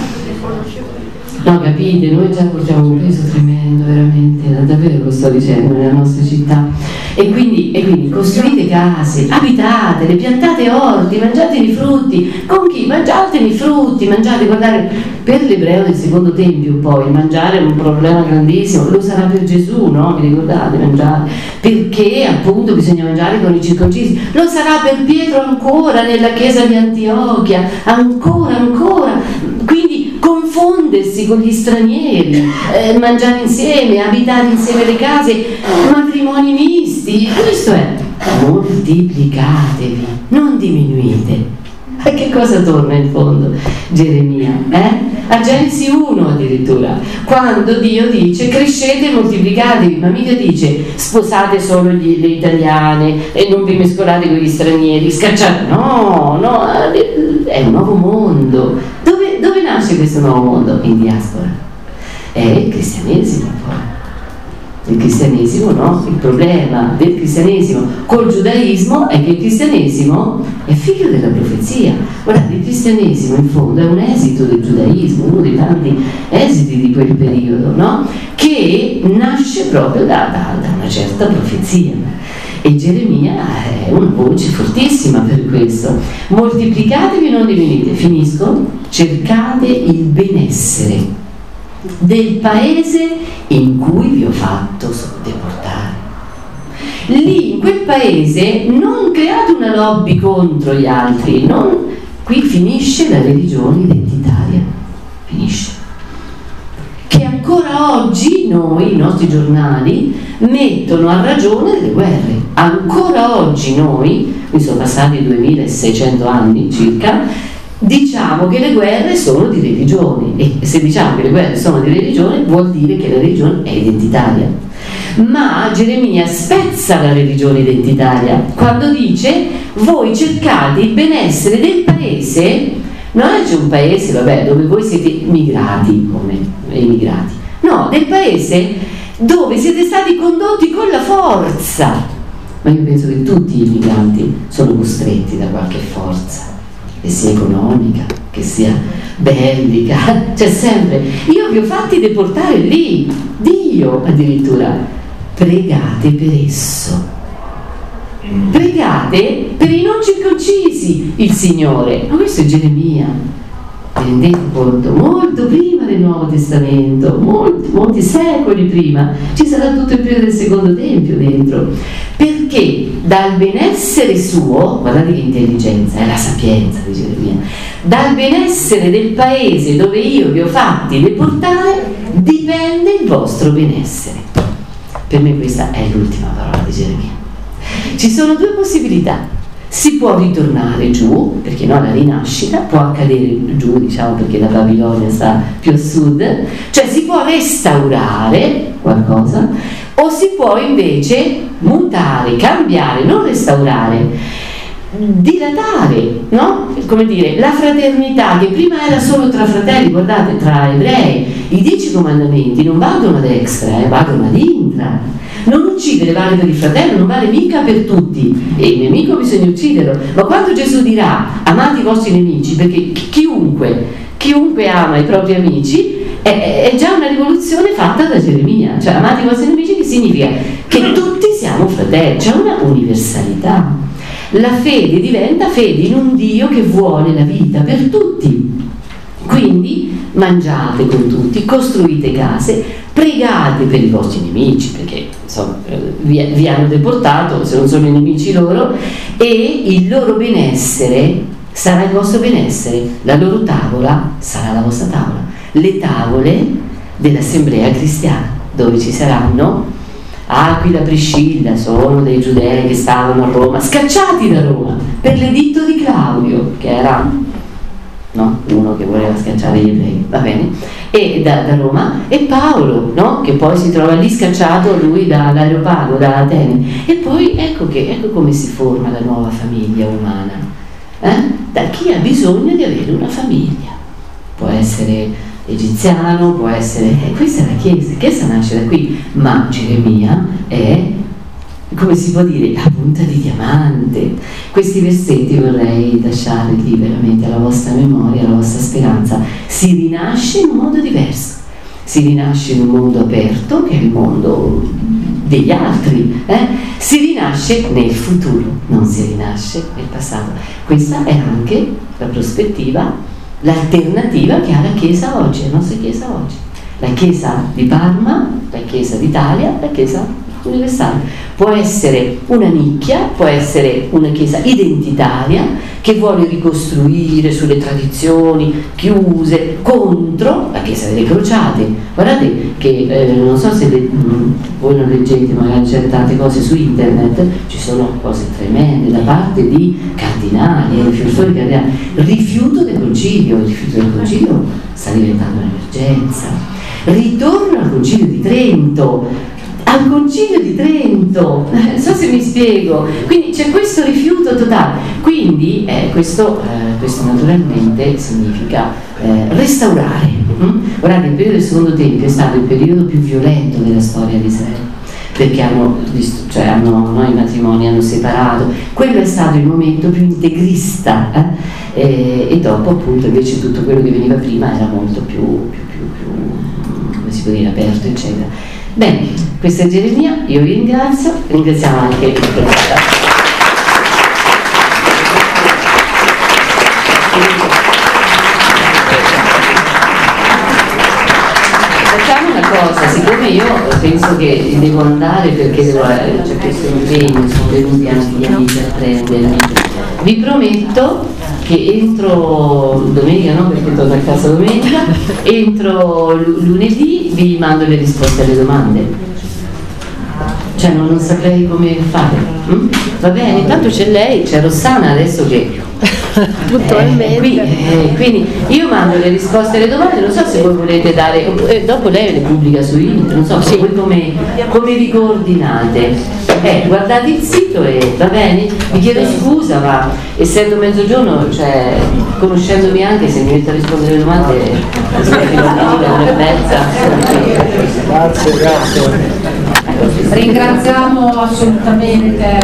No, capite, noi già portiamo un peso tremendo, veramente, davvero lo sto dicendo, nella nostra città. E quindi costruite case, abitatele, piantate orti, mangiatene i frutti. Con chi? Mangiatene i frutti, mangiate, guardate, per l'ebreo del secondo tempio poi mangiare è un problema grandissimo, lo sarà per Gesù, no? Vi ricordate? Mangiare, perché appunto bisogna mangiare con i circoncisi, lo sarà per Pietro ancora nella chiesa di Antiochia, ancora, quindi confondersi con gli stranieri, mangiare insieme, abitare insieme le case, matrimoni misti, questo è. Moltiplicatevi, non diminuite. A che cosa torna in fondo Geremia? A Genesi 1 addirittura, quando Dio dice crescete e moltiplicatevi, ma mica dice sposate solo le italiane e non vi mescolate con gli stranieri, scacciate, no, è un nuovo mondo. Dove nasce questo nuovo mondo? In diaspora. È il cristianesimo poi. Il cristianesimo, no? Il problema del cristianesimo col giudaismo è che il cristianesimo è figlio della profezia. Guardate, il cristianesimo in fondo è un esito del giudaismo, uno dei tanti esiti di quel periodo, no? Che nasce proprio da una certa profezia. E Geremia è una voce fortissima per questo. Moltiplicatevi e non diminuite. Finisco. Cercate il benessere del paese in cui vi ho fatto deportare. Lì in quel paese non create una lobby contro gli altri, qui finisce la religione identitaria, finisce, che ancora oggi noi, i nostri giornali, mettono a ragione delle guerre. Ancora oggi noi, qui sono passati 2600 anni circa, diciamo che le guerre sono di religione, e se diciamo che le guerre sono di religione vuol dire che la religione è identitaria. Ma Geremia spezza la religione identitaria quando dice voi cercate il benessere del paese, non è c'è un paese dove voi siete migrati come emigrati, no, del paese dove siete stati condotti con la forza. Ma io penso che tutti gli immigranti sono costretti da qualche forza, che sia economica, che sia bellica, c'è sempre. Io vi ho fatti deportare lì, Dio addirittura. Pregate per esso, pregate per i non circoncisi il Signore. Ma questo è Geremia, vi rendete conto? Molto prima del Nuovo Testamento, molti secoli prima, ci sarà tutto il periodo del secondo tempio dentro, perché dal benessere suo, guardate che intelligenza, è la sapienza di Geremia, dal benessere del paese dove io vi ho fatti deportare dipende il vostro benessere. Per me questa è l'ultima parola di Geremia. Ci sono due possibilità: si può ritornare giù, perché no, la rinascita può accadere giù, diciamo, perché la Babilonia sta più a sud, cioè si può restaurare qualcosa, o si può invece mutare, cambiare, non restaurare, dilatare, no? Come dire, la fraternità che prima era solo tra fratelli, guardate, tra ebrei, i 10 comandamenti non valgono ad extra, valgono ad intra. Non uccidere vale per il fratello, non vale mica per tutti, e il nemico bisogna ucciderlo, ma quando Gesù dirà amate i vostri nemici, perché chiunque ama i propri amici, è già una rivoluzione fatta da Geremia, cioè amate i vostri nemici, che significa che tutti siamo fratelli, c'è una universalità. La fede diventa fede in un Dio che vuole la vita per tutti. Quindi mangiate con tutti, costruite case, pregate per i vostri nemici, perché insomma vi hanno deportato, se non sono i nemici loro, e il loro benessere sarà il vostro benessere, la loro tavola sarà la vostra tavola, le tavole dell'assemblea cristiana, dove ci saranno Aquila, Priscilla, sono dei giudei che stavano a Roma, scacciati da Roma per l'editto di Claudio, che era uno che voleva scacciare gli ebrei, va bene, e da Roma, e Paolo, no? Che poi si trova lì scacciato lui dall'Areopago, da Atene, e poi ecco come si forma la nuova famiglia umana, da chi ha bisogno di avere una famiglia. può essere egiziano, può essere... questa è la Chiesa nasce da qui, ma Geremia è, come si può dire, a punta di diamante. Questi versetti vorrei lasciarli veramente alla vostra memoria, alla vostra speranza. Si rinasce in un modo diverso, si rinasce in un mondo aperto, che è il mondo degli altri, si rinasce nel futuro, non si rinasce nel passato. Questa è anche la prospettiva, l'alternativa che ha la Chiesa oggi, la nostra Chiesa oggi. La Chiesa di Parma, la Chiesa d'Italia, la Chiesa universale. Può essere una nicchia, può essere una Chiesa identitaria che vuole ricostruire sulle tradizioni chiuse contro la Chiesa delle Crociate. Guardate che non so se voi non leggete magari certe cose su internet, ci sono cose tremende da parte di cardinali, difensori cardinali. Rifiuto del concilio, il rifiuto del concilio sta diventando un'emergenza. Ritorno al Concilio di Trento. Al Concilio di Trento, non so se mi spiego, quindi c'è questo rifiuto totale, quindi questo naturalmente significa restaurare. Guardate, il periodo del Secondo Tempio è stato il periodo più violento della storia di Israele, perché i matrimoni hanno separato, quello è stato il momento più integrista, e dopo appunto invece tutto quello che veniva prima era molto più come si può dire, aperto, eccetera. Bene, questa è Geremia, io vi ringrazio, ringraziamo anche il professore. Facciamo una cosa, siccome io penso che devo andare perché c'è questo impegno, sono venuti anche gli amici a prendermi, vi prometto che entro domenica, no perché torno a casa domenica, entro lunedì vi mando le risposte alle domande, cioè non saprei come fare. Va bene, intanto c'è lei, c'è Rossana adesso che puntualmente quindi io mando le risposte alle domande, non so se voi volete dare, dopo lei le pubblica su internet, non so se voi come vi coordinate. Guardate il sito e va bene, vi chiedo scusa, ma essendo mezzogiorno, cioè conoscendomi anche, se mi metto a rispondere alle domande grazie. Ringraziamo assolutamente